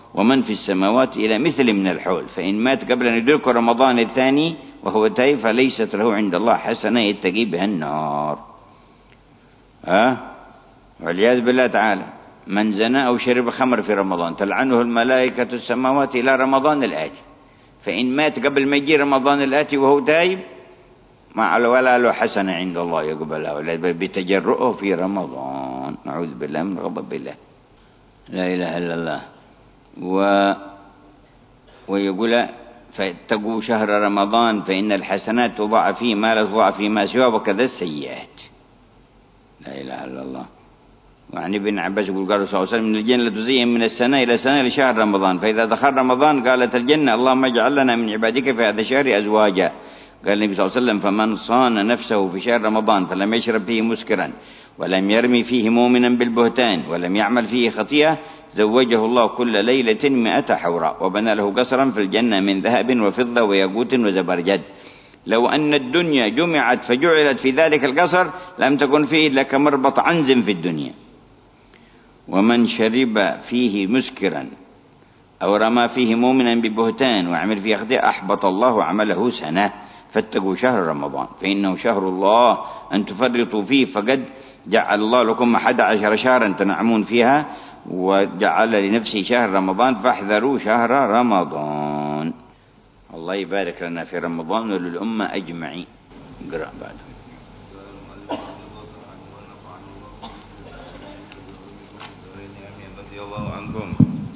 ومن في السماوات إلى مثل من الحول، فإن مات قبل أن يدرك رمضان الثاني وهو تائب فليست له عند الله حسنة يتقي بها النار. ها والعياذ بالله تعالى. من زنى أو شرب خمر في رمضان تلعنه الملائكة السماوات إلى رمضان الآتي، فإن مات قبل ما يجي رمضان الآتي وهو تائب ما ولا له حسنة عند الله يقبلها ولا بتجرؤه في رمضان. نعوذ بالله من غضب الله. لا إله إلا الله. و ويقول فاتقوا شهر رمضان فإن الحسنات تضاعف فيه ما لا تضاعف فيما سواه وكذا السيئات. لا إله إلا الله. وعن ابن عباس يقول قال صلى الله عليه وسلم: من الجنة تزين من السنة إلى سنة لشهر رمضان، فإذا دخل رمضان قالت الجنة: اللهم اجعل لنا من عبادك في هذا الشهر أزواجا. قال النبي صلى الله عليه وسلم: فمن صان نفسه في شهر رمضان فلم يشرب فيه مسكرا ولم يرمي فيه مؤمنا بالبهتان ولم يعمل فيه خطيئة زوجه الله كل ليلة مئة حوراء وبنى له قصرا في الجنة من ذهب وفضة وياقوت وزبرجد. لو أن الدنيا جمعت فجعلت في ذلك القصر لم تكن فيه إلا كمربط عنز في الدنيا. ومن شرب فيه مسكرا أو رمى فيه مؤمنا ببهتان وعمل فيه خطيئة أحبط الله عمله سنة. فاتقوا شهر رمضان فإنه شهر الله أن تفرطوا فيه، فقد جعل الله لكم أحد عشر شهرا تنعمون فيها وجعل لنفسه شهر رمضان فاحذروا شهر رمضان. الله يبارك لنا في رمضان وللأمة أجمعين. اقرأ بعد. الله عنكم.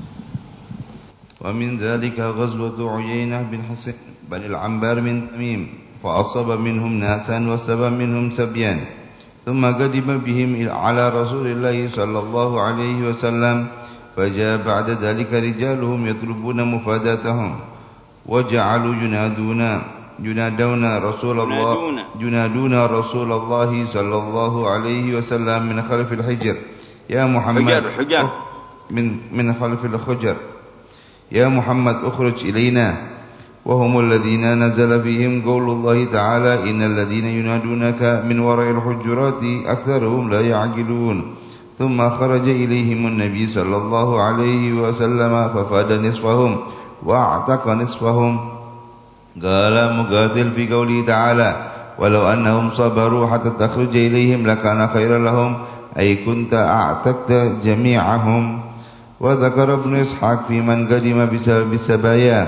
ومن ذلك غزوة عيينة بن حسن بن العنبر من تميم، فأصاب منهم ناسا وسبى منهم سبيان، ثم قدم بهم على رسول الله صلى الله عليه وسلم، فجاء بعد ذلك رجالهم يطلبون مفاداتهم، وجعلوا ينادون ينادون رسول الله ينادون رسول الله صلى الله عليه وسلم من خلف الحجر: يا محمد حجر حجر من من خلف الحجر: يا محمد اخرج إلينا. وهم الذين نزل فيهم قول الله تعالى: إن الذين ينادونك من وراء الحجرات أكثرهم لا يعقلون. ثم خرج إليهم النبي صلى الله عليه وسلم ففاد نصفهم واعتق نصفهم. قال مقاتل في قوله تعالى: ولو أنهم صبروا حتى تخرج إليهم لكان خيرا لهم، أي كنت أعتقت جميعهم. وذكر ابن إسحاق في من قدم بسبب السبايا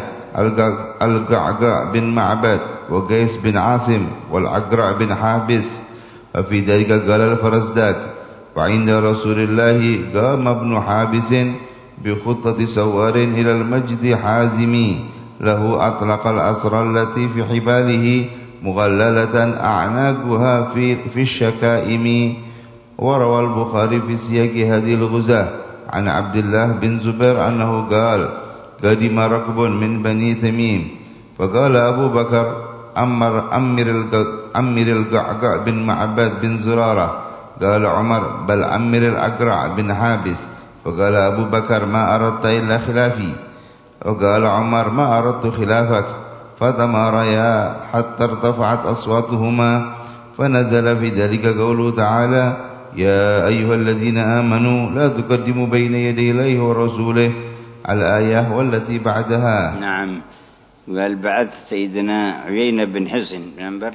القعقاع بن معبد وقيس بن عاصم والعقرع بن حابس. وفي ذلك قال الفرزداق: وعند رسول الله قام ابن حابس بخطة سوار إلى المجد حازمي، له أطلق الأسرى التي في حباله مغللة أعناقها في, في الشكائم. وروى البخاري في سياق هذه الغزاة عن عبد الله بن زبير أنه قال: قدم ركب من بني تميم، فقال أبو بكر: أمر أمر أمر القعقاع بن معبد بن زرارة. قال عمر: بل أمر الأقرع بن حابس. فقال أبو بكر: ما أردت إلا خلافي. وقال عمر: ما أردت خلافك. فتماريا حتى ارتفعت أصواتهما، فنزل في ذلك قوله تعالى: يا أيها الذين آمنوا لا تقدموا بين يدي الله ورسوله، الآية والتي بعدها. نعم. قال: بعث سيدنا عيينة بن حسن منبر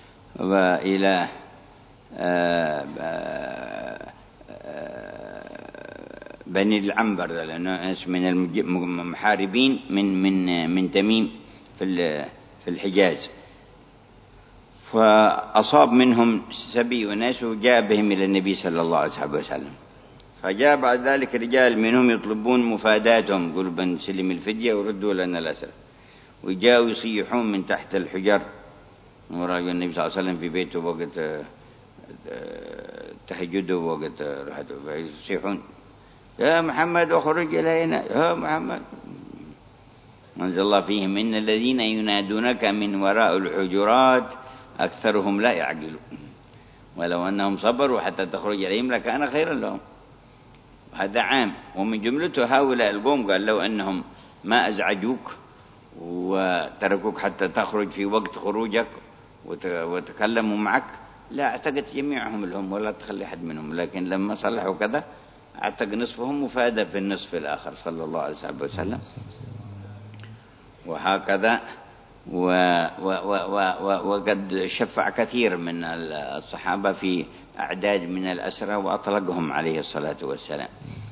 وإلى بني العنبر، لأنه اسم من المحاربين من من من تميم في في الحجاز، فأصاب منهم سبي وناس وجاء بهم إلى النبي صلى الله عليه وسلم. فجاء بعد ذلك رجال منهم يطلبون مفاداتهم، يقولوا بنسلم الفدية وردوا لنا الأسر، وجاءوا يصيحون من تحت الحجر. ورأى النبي صلى الله عليه وسلم في بيته وقت تهجده وقت راحته، فيصيحون: يا محمد اخرج إلينا، يا محمد. أنزل الله فيهم: إن الذين ينادونك من وراء الحجرات أكثرهم لا يعقلون، ولو أنهم صبروا حتى تخرج إليهم لكان خيرا لهم. هذا عام. ومن جملته هؤلاء القوم قال: لو أنهم ما أزعجوك وتركوك حتى تخرج في وقت خروجك وتكلموا معك لا اعتقد جميعهم لهم ولا تخلي حد منهم، لكن لما صلحوا كذا أعتق نصفهم وفاد في النصف الآخر صلى الله عليه وسلم. وهكذا و و و و وقد شفع كثير من الصحابة في أعداد من الأسرى وأطلقهم عليه الصلاة والسلام.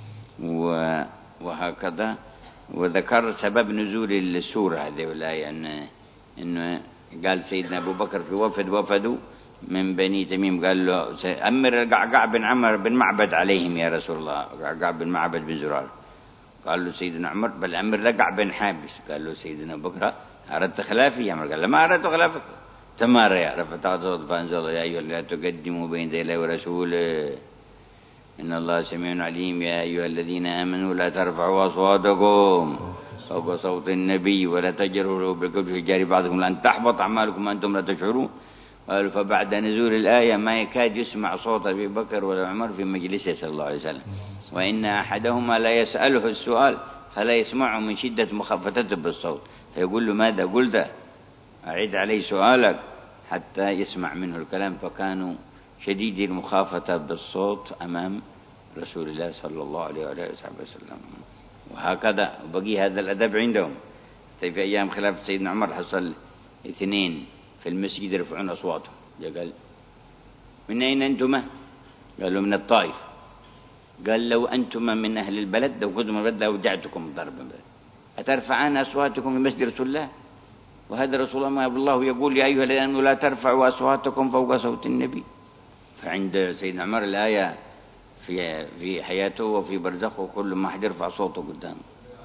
وهكذا وذكر سبب نزول السورة هذه والآية أن إنه قال سيدنا أبو بكر في وفد وفدوا من بني تميم قال له أمر القعقاع بن عمر بن معبد عليهم يا رسول الله. قعقاع بن معبد بن زرار قال له سيدنا عمر بل أمر لقع بن حابس. قال له سيدنا أبو بكر أردت خلافي يا عمر؟ قال له ما أردت خلافك. تمارى يا رفع صوت فأنزل يا أيها لا تقدموا بين يدي الله ورسوله إن الله سميع عليم يا أيها الذين آمنوا لا ترفعوا أصواتكم فوق صوت النبي ولا تجروا بالقول في جاري بعضكم لأن تحبط أعمالكم وأنتم لا تشعرون. قالوا فبعد نزول الآية ما يكاد يسمع صوت أبي بكر ولا عمر في مجلسه صلى الله عليه وسلم وإن أحدهما لا يسأله السؤال فلا يسمعه من شدة مخافتته بالصوت فيقول له ماذا قلت؟ أعيد عليه سؤالك حتى يسمع منه الكلام. فكانوا شديد المخافة بالصوت أمام رسول الله صلى الله عليه وسلم. وهكذا بقي هذا الأدب عندهم. في أيام خلافة سيدنا عمر حصل اثنين في المسجد يرفعون أصواتهم. قال من أين أنتما؟ قالوا من الطائف. قال لو أنتما من أهل البلد لو كنتم من البلد لأوجعتكم ضربا أترفعان أصواتكم في مسجد رسول الله وهذا رسول الله الله يقول يا أيها الذين آمنوا لا ترفعوا أصواتكم فوق صوت النبي. فعند سيدنا عمر الآية في في حياته وفي برزخه كل ما حد يرفع صوته قدامه.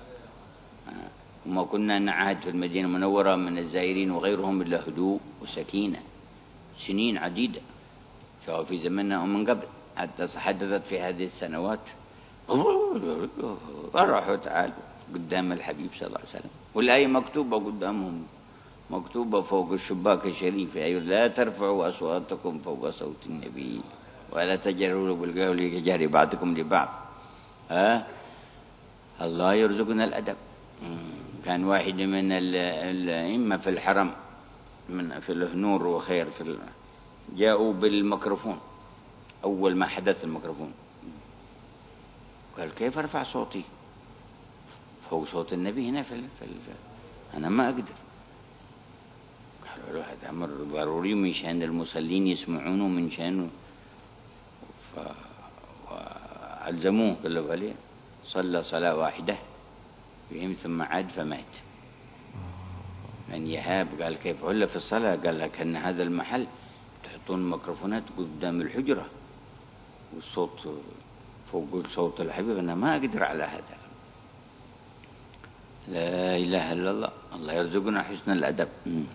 وما كنا نعهد في المدينة المنورة من الزائرين وغيرهم إلا هدوء وسكينة سنين عديدة سواء في زمننا ومن قبل حتى حدثت في هذه السنوات راحوا تعالوا قدام الحبيب صلى الله عليه وسلم والآية مكتوبة قدامهم مكتوبة فوق الشباك الشريف أيها لا ترفعوا أصواتكم فوق صوت النبي ولا تجروا بالقول كجار بعضكم لبعض. ها الله يرزقنا الأدب. كان واحد من الأئمة في الحرم من في الهنور وخير في جاءوا بالميكروفون أول ما حدث الميكروفون قال كيف أرفع صوتي فوق صوت النبي هنا في, في, في أنا ما أقدر. قالوا له هذا أمر ضروري من شأن المصلين يسمعونه من شأنه فألزموه قالوا عليه صلى صلاة واحدة بهم ثم عاد فمات. من يهاب قال كيف علا في الصلاة؟ قال لك أن هذا المحل تحطون ميكروفونات قدام الحجرة والصوت فوق صوت الحبيب أنا ما أقدر على هذا. لا إله إلا الله. الله يرزقنا حسن الأدب.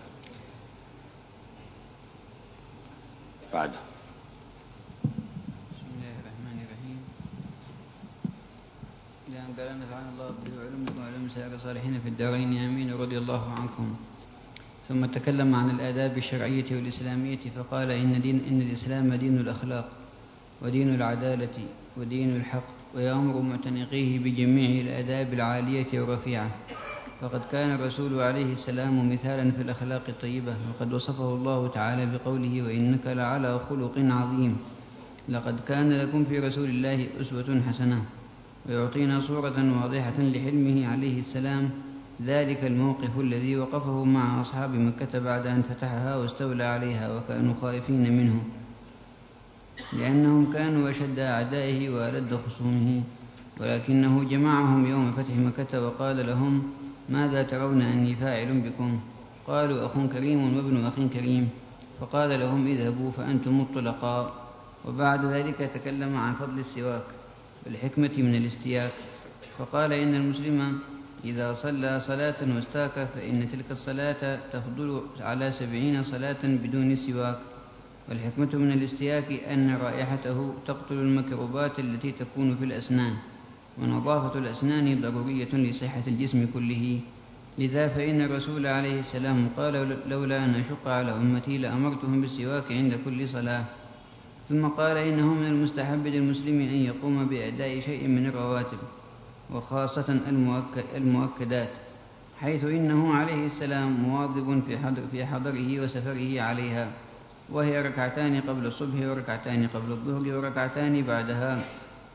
بعده بسم الله الرحمن الرحيم. إلى أن قال نفعنا الله بعلومكم وعلوم سائر الصالحين في الدارين آمين رضي الله عنكم. ثم تكلم عن الآداب الشرعية والإسلامية فقال إن, دين إن الإسلام دين الأخلاق ودين العدالة ودين الحق ويأمر معتنقيه بجميع الآداب العالية والرفيعة. فقد كان الرسول عليه السلام مثالا في الأخلاق الطيبة وقد وصفه الله تعالى بقوله وإنك لعلى خلق عظيم. لقد كان لكم في رسول الله أسوة حسنة. ويعطينا صورة واضحة لحلمه عليه السلام ذلك الموقف الذي وقفه مع أصحاب مكة بعد أن فتحها واستولى عليها وكانوا خائفين منه لأنهم كانوا أشد أعدائه وألد خصومه ولكنه جمعهم يوم فتح مكة وقال لهم ماذا ترون أني فاعل بكم؟ قالوا أخ كريم وابن أخ كريم. فقال لهم اذهبوا فأنتم الطلقاء. وبعد ذلك تكلم عن فضل السواك والحكمة من الاستياك فقال إن المسلم إذا صلى صلاة واستاك فإن تلك الصلاة تفضل على سبعين صلاة بدون سواك. والحكمة من الاستياك أن رائحته تقتل الميكروبات التي تكون في الأسنان ونظافة الأسنان ضرورية لصحة الجسم كله. لذا فإن الرسول عليه السلام قال لولا أن أشق على أمتي لأمرتهم بالسواك عند كل صلاة. ثم قال إنه من المستحب للمسلم أن يقوم بأداء شيء من الرواتب وخاصة المؤكدات حيث إنه عليه السلام مواظب في, حضر في حضره وسفره عليها وهي ركعتان قبل الصبح وركعتان قبل الظهر وركعتان بعدها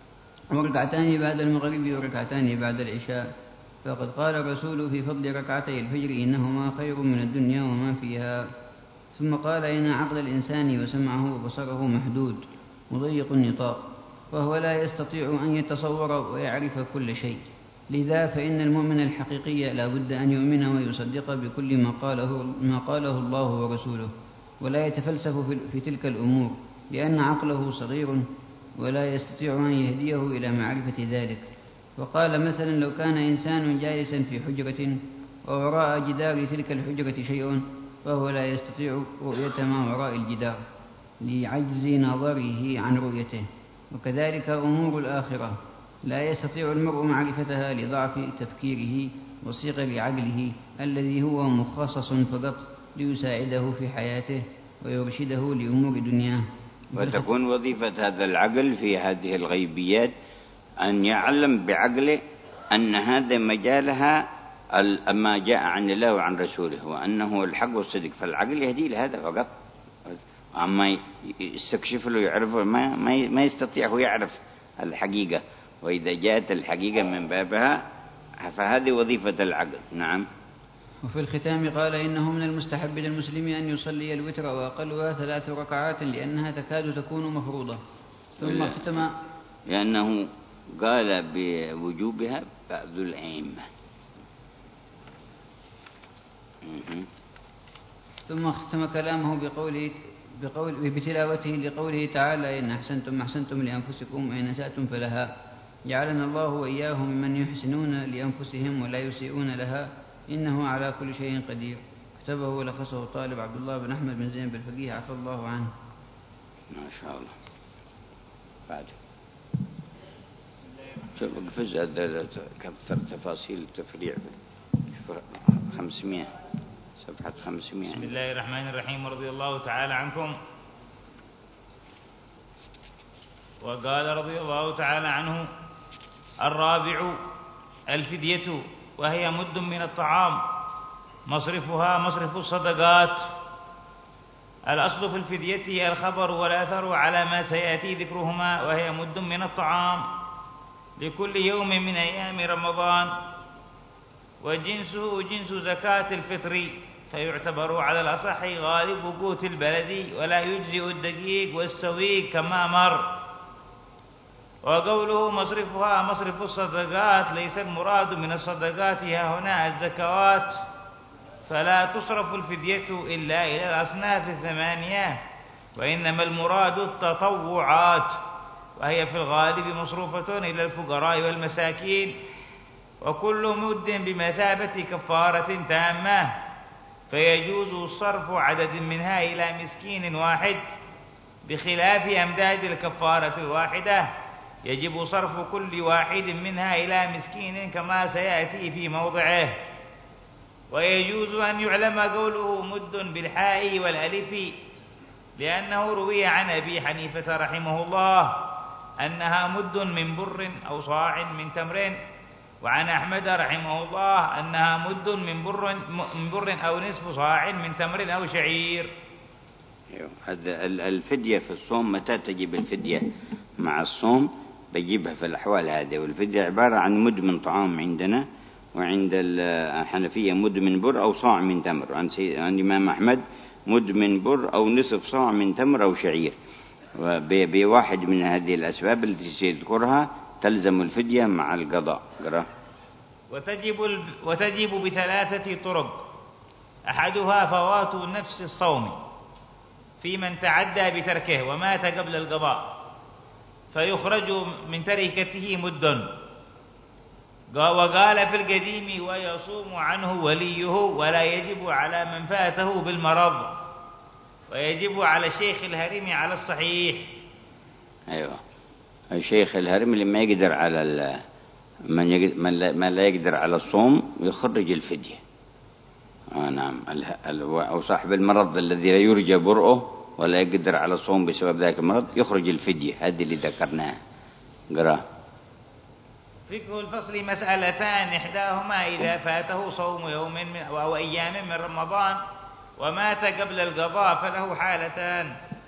وركعتان بعد المغرب وركعتان بعد العشاء. فقد قال الرسول في فضل ركعتي الفجر إنهما خير من الدنيا وما فيها. ثم قال إن عقل الإنسان وسمعه وبصره محدود مضيق النطاق، وهو لا يستطيع أن يتصور ويعرف كل شيء. لذا فإن المؤمن الحقيقي لا بد أن يؤمن ويصدق بكل ما قاله, ما قاله الله ورسوله، ولا يتفلسف في تلك الأمور، لأن عقله صغير ولا يستطيع أن يهديه إلى معرفة ذلك. وقال مثلا لو كان إنسان جالسا في حجرة ووراء جدار تلك الحجرة شيء فهو لا يستطيع رؤية ما وراء الجدار لعجز نظره عن رؤيته. وكذلك أمور الآخرة لا يستطيع المرء معرفتها لضعف تفكيره وصغر عقله الذي هو مخصص فقط ليساعده في حياته ويرشده لأمور دنياه. وتكون وظيفة هذا العقل في هذه الغيبيات أن يعلم بعقله أن هذا مجالها ما جاء عن الله وعن رسوله وأنه الحق والصدق، فالعقل يهدي لهذا فقط. أما يستكشف له يعرفه ما, ما يستطيع يعرف الحقيقة، وإذا جاءت الحقيقة من بابها فهذه وظيفة العقل. نعم. وفي الختام قال إنه من المستحب للمسلم أن يصلي الوتر وأقلها ثلاث ركعات لأنها تكاد تكون مفروضة. ثم اختتم لأنه قال بوجوبها بعض الأئمة. ثم اختتم كلامه بقوله بقول بتلاوته لقوله تعالى إن أحسنتم أحسنتم لأنفسكم وإن أسأتم فلها. جعلنا الله وإياهم ممن يحسنون لأنفسهم ولا يسيئون لها إنه على كل شيء قدير. كتبه ولخصه طالب عبد الله بن أحمد بن زين بالفقيه عفى الله عنه. ما شاء الله. بعد شوف قفز كثر تفاصيل تفريع خمسمائة صفحة خمسمائة. بسم الله الرحمن الرحيم. رضي الله تعالى عنكم. وقال رضي الله تعالى عنه الرابع الفدية، وهي مد من الطعام مصرفها مصرف الصدقات. الأصل في الفدية هي الخبر والأثر على ما سيأتي ذكرهما، وهي مد من الطعام لكل يوم من أيام رمضان، وجنسه جنس زكاة الفطر، فيعتبر على الأصح غالب قوت البلد، ولا يجزئ الدقيق والسويق كما مر. وقوله مصرفها مصرف الصدقات ليس المراد من الصدقات ها هنا الزكوات، فلا تصرف الفدية إلا إلى الأصناف الثمانية، وإنما المراد التطوعات، وهي في الغالب مصروفة إلى الفقراء والمساكين، وكل مد بمثابة كفارة تامة، فيجوز صرف عدد منها إلى مسكين واحد، بخلاف أمداد الكفارة الواحدة يجب صرف كل واحد منها إلى مسكين كما سيأتي في موضعه. ويجوز أن يعلم قوله مد بالحاء والألف، لأنه روي عن أبي حنيفة رحمه الله أنها مد من بر أو صاع من تمر، وعن أحمد رحمه الله أنها مد من بر, من بر أو نصف صاع من تمر أو شعير. هذا الفدية في الصوم متى تجب الفدية؟ مع الصوم بجيبها في الأحوال هذه. والفدية عبارة عن مد من طعام عندنا، وعند الحنفية مد من بر أو صاع من تمر، عند الإمام أحمد مد من بر أو نصف صاع من تمر أو شعير. وبواحد من هذه الأسباب التي سيذكرها تلزم الفدية مع القضاء. قرأ. وتجب, وتجب بثلاثة طرق: أحدها فوات نفس الصوم في من تعدى بتركه ومات قبل القضاء، فيخرج من تركته مد. وقال في القديم ويصوم عنه وليه، ولا يجب على من فاته بالمرض، ويجب على الشيخ الهرم على الصحيح. أيوة، الشيخ الهرم لما يقدر على من, يقدر من لا يقدر على الصوم يخرج الفدية. آه نعم. أو صاحب المرض الذي لا يرجى برؤه ولا يقدر على الصوم بسبب ذلك المرض يخرج الفدية. هذه اللي ذكرناها. قرأ. فقه الفصل مسألتان: إحداهما إذا فاته صوم يوم من أو أيام من رمضان ومات قبل القضاء فله حالتان: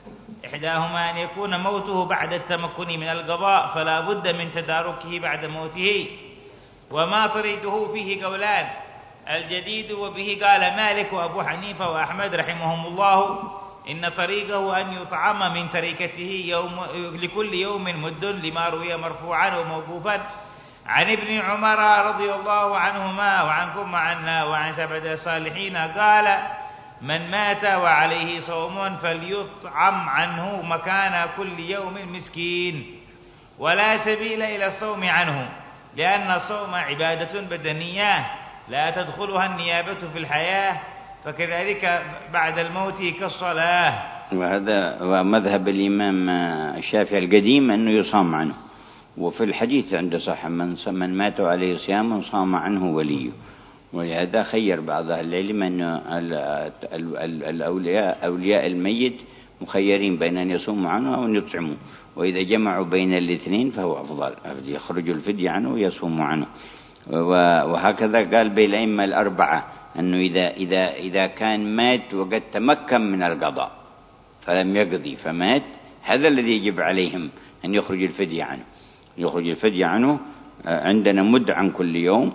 إحداهما أن يكون موته بعد التمكن من القضاء فلا بد من تداركه بعد موته، وما طريقه فيه قولان. الجديد وبه قال مالك وأبو حنيفة وأحمد رحمهم الله إن طريقه أن يطعم من تركته يوم لكل يوم مد لما روي مرفوعا وموقوفا عن ابن عمر رضي الله عنهما وعنكم عنا وعن سبعة الصالحين قال من مات وعليه صوم فليطعم عنه مكان كل يوم مسكين، ولا سبيل إلى الصوم عنه، لأن الصوم عبادة بدنية لا تدخلها النيابة في الحياة، فكذلك بعد الموت كالصلاة. وهذا مذهب الإمام الشافعي القديم أنه يصام عنه، وفي الحديث عند صح من من مات عليه صيام صام عنه وليه. ولهذا خير بعض أهل العلم أن الأولياء أولياء الميت مخيرين بين أن يصوموا عنه أو أن يطعموا، وإذا جمعوا بين الاثنين فهو أفضل، يخرج الفدية عنه ويصوم عنه. وهكذا قال بالأئمة الأربعة أنه إذا إذا إذا كان مات وقد تمكن من القضاء فلم يقضي فمات، هذا الذي يجب عليهم أن يخرج الفدية عنه. يخرج الفدية عنه عندنا مد عن كل يوم،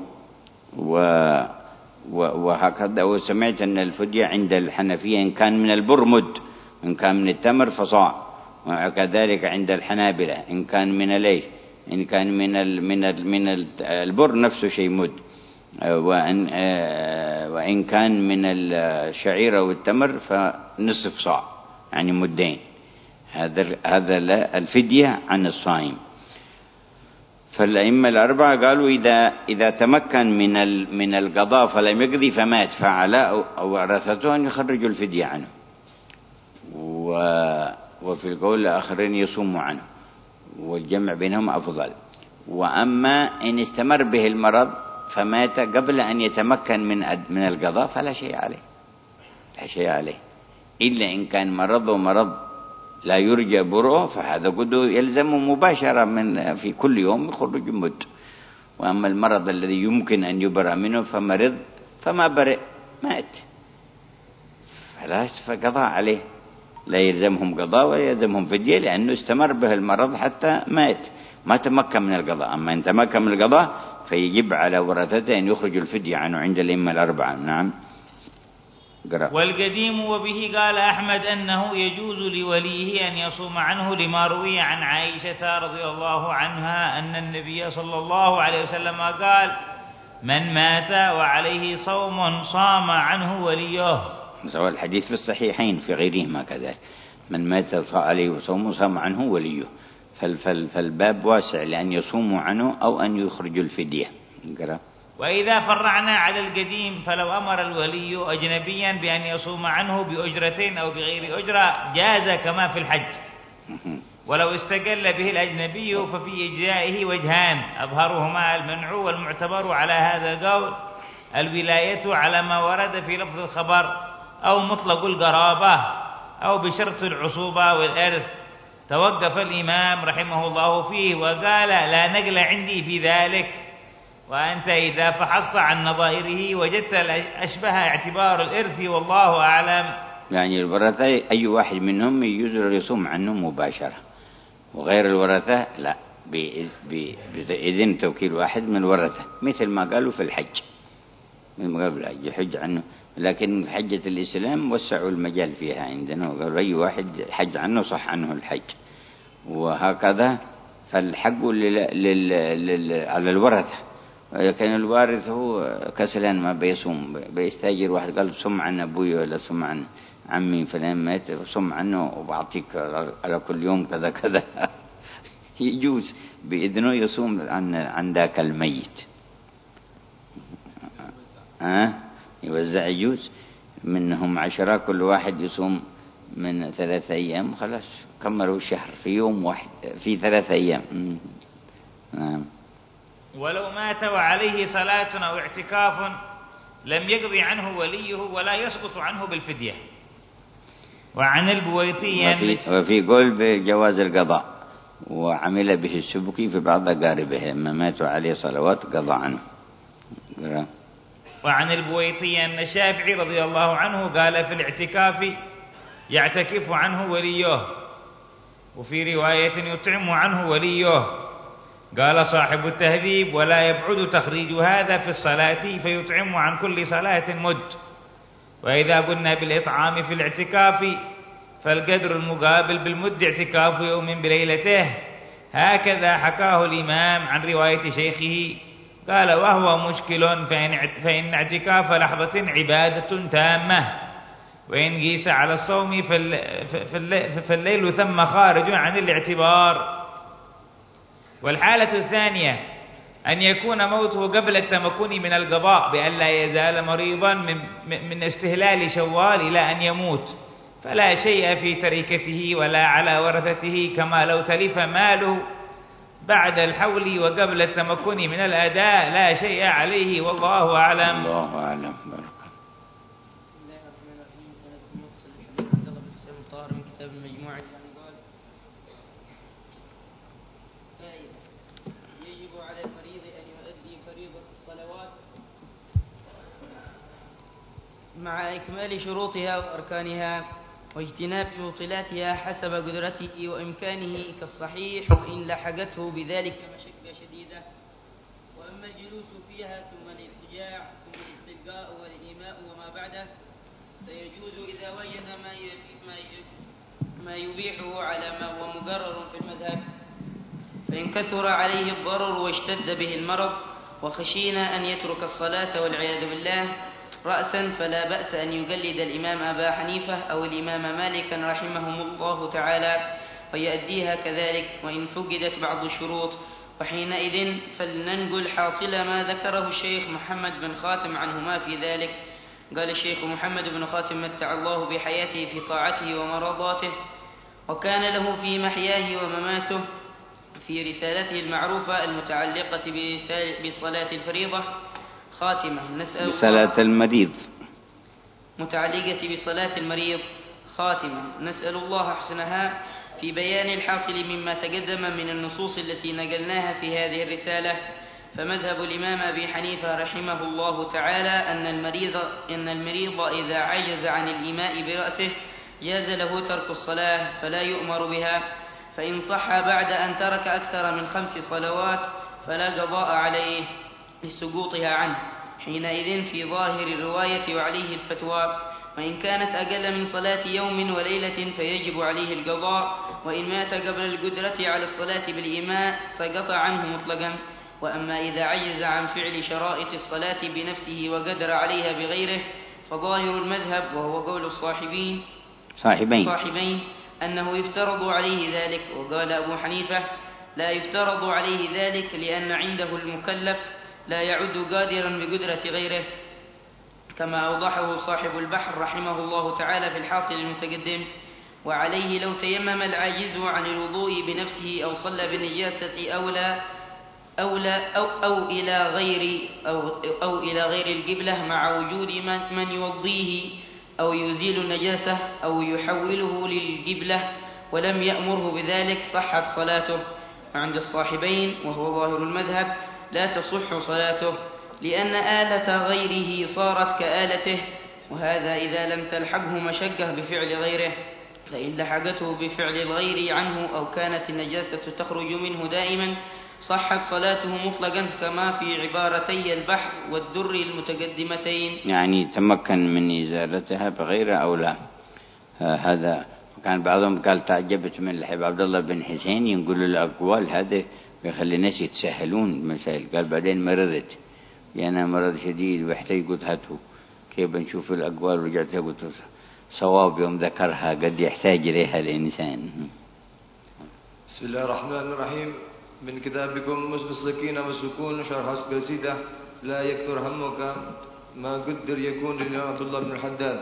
وهكذا. وسمعت أن الفدية عند الحنفية إن كان من البر مد، إن كان من التمر فصاع، وكذلك عند الحنابلة إن كان من ليه، إن كان من ال من ال من البر نفسه شيء مد، وإن وإن كان من الشعير أو التمر فنصف صاع يعني مدين. هذا هذا الفدية عن الصائم. فالأئمة الأربعة قالوا إذا إذا تمكن من من القضاء فلم يقضي فمات فعلى ورثته أن يخرجوا الفدية عنه، وفي القول الآخرين يصوموا عنه، والجمع بينهم أفضل. وأما إن استمر به المرض فمات قبل أن يتمكن من من القضاء فلا شيء عليه، لا شيء عليه، إلا إن كان مرضه مرض لا يرجى برؤه، فهذا قد يلزم مباشرة من في كل يوم يخرج مد. وأما المرض الذي يمكن أن يبرأ منه فمرض فما برئ مات فلا فقضاء عليه، لا يلزمهم قضاء ولا يلزمهم فدية، لأنه استمر به المرض حتى مات ما تمكن من القضاء. أما إن تمكن من القضاء فيجب على ورثته أن يخرجوا الفدية عنه عند الأئمة الأربعة. نعم. قرأ. والقديم وبه قال أحمد أنه يجوز لوليه أن يصوم عنه لما روي عن عائشة رضي الله عنها أن النبي صلى الله عليه وسلم قال من مات وعليه صوم صام عنه وليه. سواء الحديث في الصحيحين في غيرهما كذلك، من مات عليه صوم صام عنه وليه. فالباب واسع لأن يصوموا عنه أو أن يخرجوا الفدية. قرأ. وإذا فرعنا على القديم فلو أمر الولي أجنبيا بأن يصوم عنه بأجرتين أو بغير أجرة جاز كما في الحج، ولو استقل به الأجنبي ففي إجزائه وجهان أظهرهما المنع والمعتبر على هذا القول الولاية على ما ورد في لفظ الخبر أو مطلق القرابة أو بشرط العصوبة والإرث. توقف الإمام رحمه الله فيه وقال لا نقل عندي في ذلك، وأنت إذا فحصت عن نظائره وجدت أشبه اعتبار الإرث والله أعلم. يعني الورثة أي واحد منهم يجوز يصوم عنه مباشرة، وغير الورثة لا، بإذن توكيل واحد من الورثة، مثل ما قالوا في الحج، مثل ما قالوا في الحج يحج عنه. لكن حجة الإسلام وسعوا المجال فيها عندنا وقالوا أي واحد حج عنه صح عنه الحج. وهكذا فالحق لل... لل... لل... على الورثة. لكن الوارث هو كسلان ما بيصوم، بيستاجر واحد قال صم عن أبوي ولا صم عن عمي فلان مات صم عنه وبعطيك على كل يوم كذا كذا يجوز بإذنه يصوم عن عن ذاك الميت. ها يوزع يجوز منهم عشرة، كل واحد يصوم من ثلاثة أيام خلاص كملوا الشهر في يوم واحد في ثلاثة أيام. نعم. ولو مات وعليه صلاة أو اعتكاف لم يقضي عنه وليه ولا يسقط عنه بالفدية. وعن البويطي وفي, وفي قول بجواز القضاء وعمل به السبكي في بعض أقاربه لما ماتوا عليه صلوات قضى عنه. وعن البويطي أن الشافعي رضي الله عنه قال في الاعتكاف يعتكف عنه وليه، وفي رواية يطعم عنه وليه. قال صاحب التهذيب: ولا يبعد تخريج هذا في الصلاة فيطعم عن كل صلاة مد. وإذا قلنا بالإطعام في الاعتكاف فالقدر المقابل بالمد اعتكاف يوم بليلته. هكذا حكاه الإمام عن رواية شيخه. قال: وهو مشكل فإن اعتكاف لحظة عبادة تامة، وإن قيس على الصوم فالليل ثم خارج عن الاعتبار. والحالة الثانية أن يكون موته قبل التمكن من القضاء بأن لا يزال مريضا من, من استهلال شوال إلى أن يموت، فلا شيء في تركته ولا على ورثته، كما لو تلف ماله بعد الحول وقبل التمكن من الأداء لا شيء عليه، والله أعلم. الله أعلم. بارك. بسم الله الرحمن الرحيم. سند المتصل بن عبد الله بن حسين الطاهر من كتاب المجموعة. قال: فائدة: يجب على المريض أن يؤدي فريضة الصلوات مع إكمال شروطها وأركانها واجتناب مبطلاتها حسب قدرته وإمكانه كالصحيح، وإن لحقته بذلك مشقة شديدة. وأما الجلوس فيها ثم الاضطجاع ثم الاستلقاء والإيماء وما بعده فيجوز إذا وجد ما ما يبيحه على ما هو مقرر في المذهب. فإن كثر عليه الضرر واشتد به المرض وخشينا أن يترك الصلاة والعياذ بالله رأسا فلا بأس أن يقلد الإمام أبا حنيفة أو الإمام مالكا رحمهم الله تعالى ويؤديها كذلك، وإن فقدت بعض الشروط، وحينئذ فلننقل حاصل ما ذكره الشيخ محمد بن خاتم عنهما في ذلك. قال الشيخ محمد بن خاتم: متع الله بحياته في طاعته ومرضاته، وكان له في محياه ومماته في رسالته المعروفة المتعلقة بصلاة الفريضة خاتمة. نسأل بصلاة المريض متعلقة بصلاة المريض خاتمة. نسأل الله حسنها في بيان الحاصل مما تقدم من النصوص التي نقلناها في هذه الرسالة. فمذهب الإمام أبي حنيفة رحمه الله تعالى أن المريض أن المريض إذا عجز عن الإيماء برأسه جاز له ترك الصلاة فلا يؤمر بها، فإن صح بعد أن ترك أكثر من خمس صلوات فلا قضاء عليه لسقوطها عنه، حينئذ في ظاهر الرواية وعليه الفتوى. وإن كانت أقل من صلاة يوم وليلة فيجب عليه القضاء، وإن مات قبل القدرة على الصلاة بالإيماء سقط عنه مطلقا. وأما إذا عجز عن فعل شرائط الصلاة بنفسه وقدر عليها بغيره فظاهر المذهب وهو قول الصاحبين صاحبين صاحبين أنه يفترض عليه ذلك. وقال أبو حنيفة: لا يفترض عليه ذلك لأن عنده المكلف لا يعد قادرا بقدرة غيره، كما أوضحه صاحب البحر رحمه الله تعالى في الحاصل المتقدم. وعليه لو تيمم العاجز عن الوضوء بنفسه أو صلى بالنجاسة أولى أو, لا أو, أو إلى غير أو, أو إلى غير القبلة مع وجود من, من يوضيه أو يزيل النجاسة أو يحوله للقبلة ولم يأمره بذلك صحت صلاته. عند الصاحبين وهو ظاهر المذهب لا تصح صلاته، لأن آلة غيره صارت كآلته، وهذا إذا لم تلحقه مشقة بفعل غيره. فإن لحقته بفعل الغير عنه أو كانت النجاسة تخرج منه دائما صحت صلاته مطلقا، كما في عبارتي البحر والدر المتقدمتين. يعني تمكن من إزالتها بغير أو لا. هذا كان بعضهم قال تعجبت من الحبيب عبد الله بن حسين ينقل الأقوال هذا يخلي الناس يتساهلون المسائل. قال بعدين مرضت يعني مرض شديد واحتاج قلت هاته كيف نشوف الأقوال، ورجعت قلت صواب يوم ذكرها قد يحتاج إليها الإنسان. بسم الله الرحمن الرحيم. من كتابكم مسكين وسكون شرح قصيدة لا يكثر همك ما قدر يكون للإمام عبد الله بن الحداد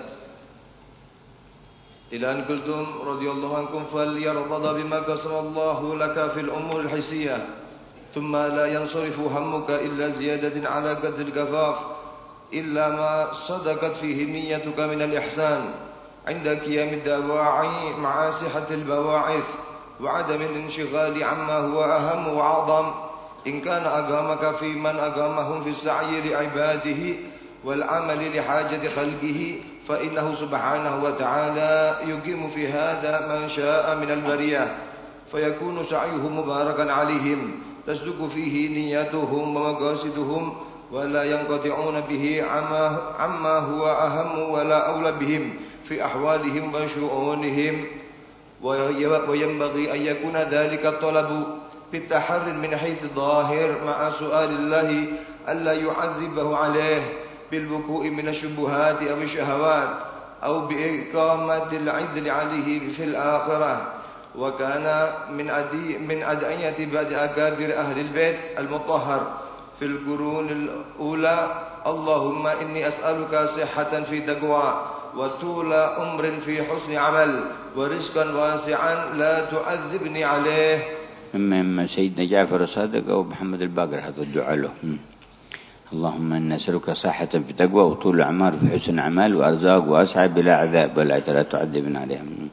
إلى أن قلتم رضي الله عنكم فليرضى بما قسم الله لك في الأمور الحسية، ثم لا ينصرف همك إلا زيادة على قدر الكفاف إلا ما صدقت فيه نيتك من الإحسان عند قيام الدواعي مع صحة البواعث وعدم الانشغال عما هو أهم وأعظم. إن كان أقامك في من أقامهم في السعي لعباده والعمل لحاجة خلقه فإنه سبحانه وتعالى يقيم في هذا من شاء من البرية فيكون سعيهم مباركا عليهم تسلك فيه نياتهم ومقاصدهم ولا ينقطعون به عما, عما هو أهم ولا أولى بهم في أحوالهم وشؤونهم. وينبغي أن يكون ذلك الطلب بالتحرر من حيث الظاهر مع سؤال الله ألا يعذبه عليه بالوقوع من الشبهات أو الشهوات أو بإقامة العدل عليه في الآخرة. وكان من أدي من أدعية بعد أكابر أهل البيت المطهر في القرون الأولى: اللهم إني أسألك صحة في تقوى وطول عمر في حسن عمل ورزقا واسعا لا تعذبني عليه. إما سيدنا جعفر الصادق أو محمد الباقر هذا الدعاء له: اللهم إني أسألك صحة في تقوى وطول عمر في حسن عمل وأرزاق واسعة بلا عذاب ولا تعذبني عليهم.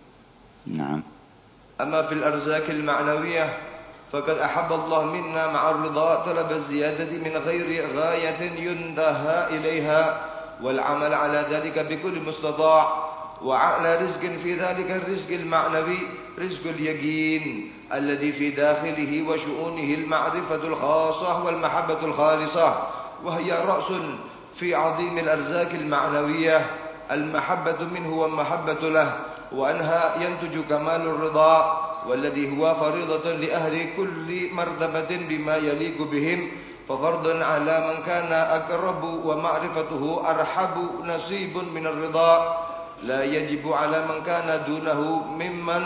نعم. أما في الأرزاق المعنوية فقد أحب الله منا مع الرضا طلب الزيادة من غير غاية ينتهى إليها والعمل على ذلك بكل مستطاع. وعلى رزق في ذلك الرزق المعنوي رزق اليقين الذي في داخله وشؤونه المعرفة الخاصة والمحبة الخالصة، وهي رأس في عظيم الأرزاق المعنوية المحبة منه والمحبة له، وأنها ينتج كمال الرضا والذي هو فريضة لأهل كل مرتبة بما يليق بهم، ففرض على من كان أقرب ومعرفته أرحب نصيب من الرضا، لا يجب على من كان دونه ممن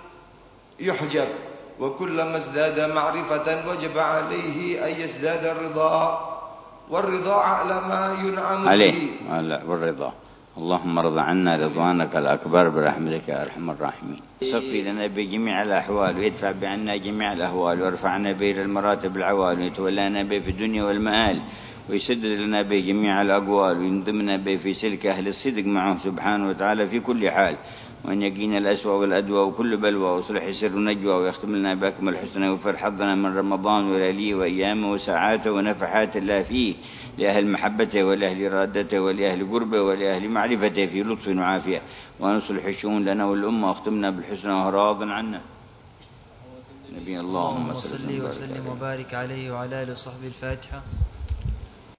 يحجب. وكلما ازداد معرفة وجب عليه أن يزداد الرضا، والرضا على ما ينعم عليه والرضا. اللهم ارض عنا رضوانك الأكبر برحمتك يا أرحم الراحمين. صفي لنا بجميع الأحوال ويدفع بعنا جميع الأهوال وارفعنا به إلى المراتب العوال ويتولانا به في الدنيا والمآل ويسدد لنا به جميع الأقوال وينضمنا به في سلك أهل الصدق معه سبحانه وتعالى في كل حال، وأن يقينا الأسوأ والأدوى وكل بلوى وصلح سر نجوى ويختم لنا بأكمل الحسنى ويغفر حظنا من رمضان ولياليه وأيامه وساعاته ونفحات الله فيه لأهل محبته ولأهل إرادته ولأهل قربه ولأهل معرفته في لطف وعافية، ونصلح الشؤون لنا والأمة واختمنا بالحسنى وراض عنا. نبي اللهم صل وسلم وبارك عليه وعلى آله وصحبه. الفاتحة.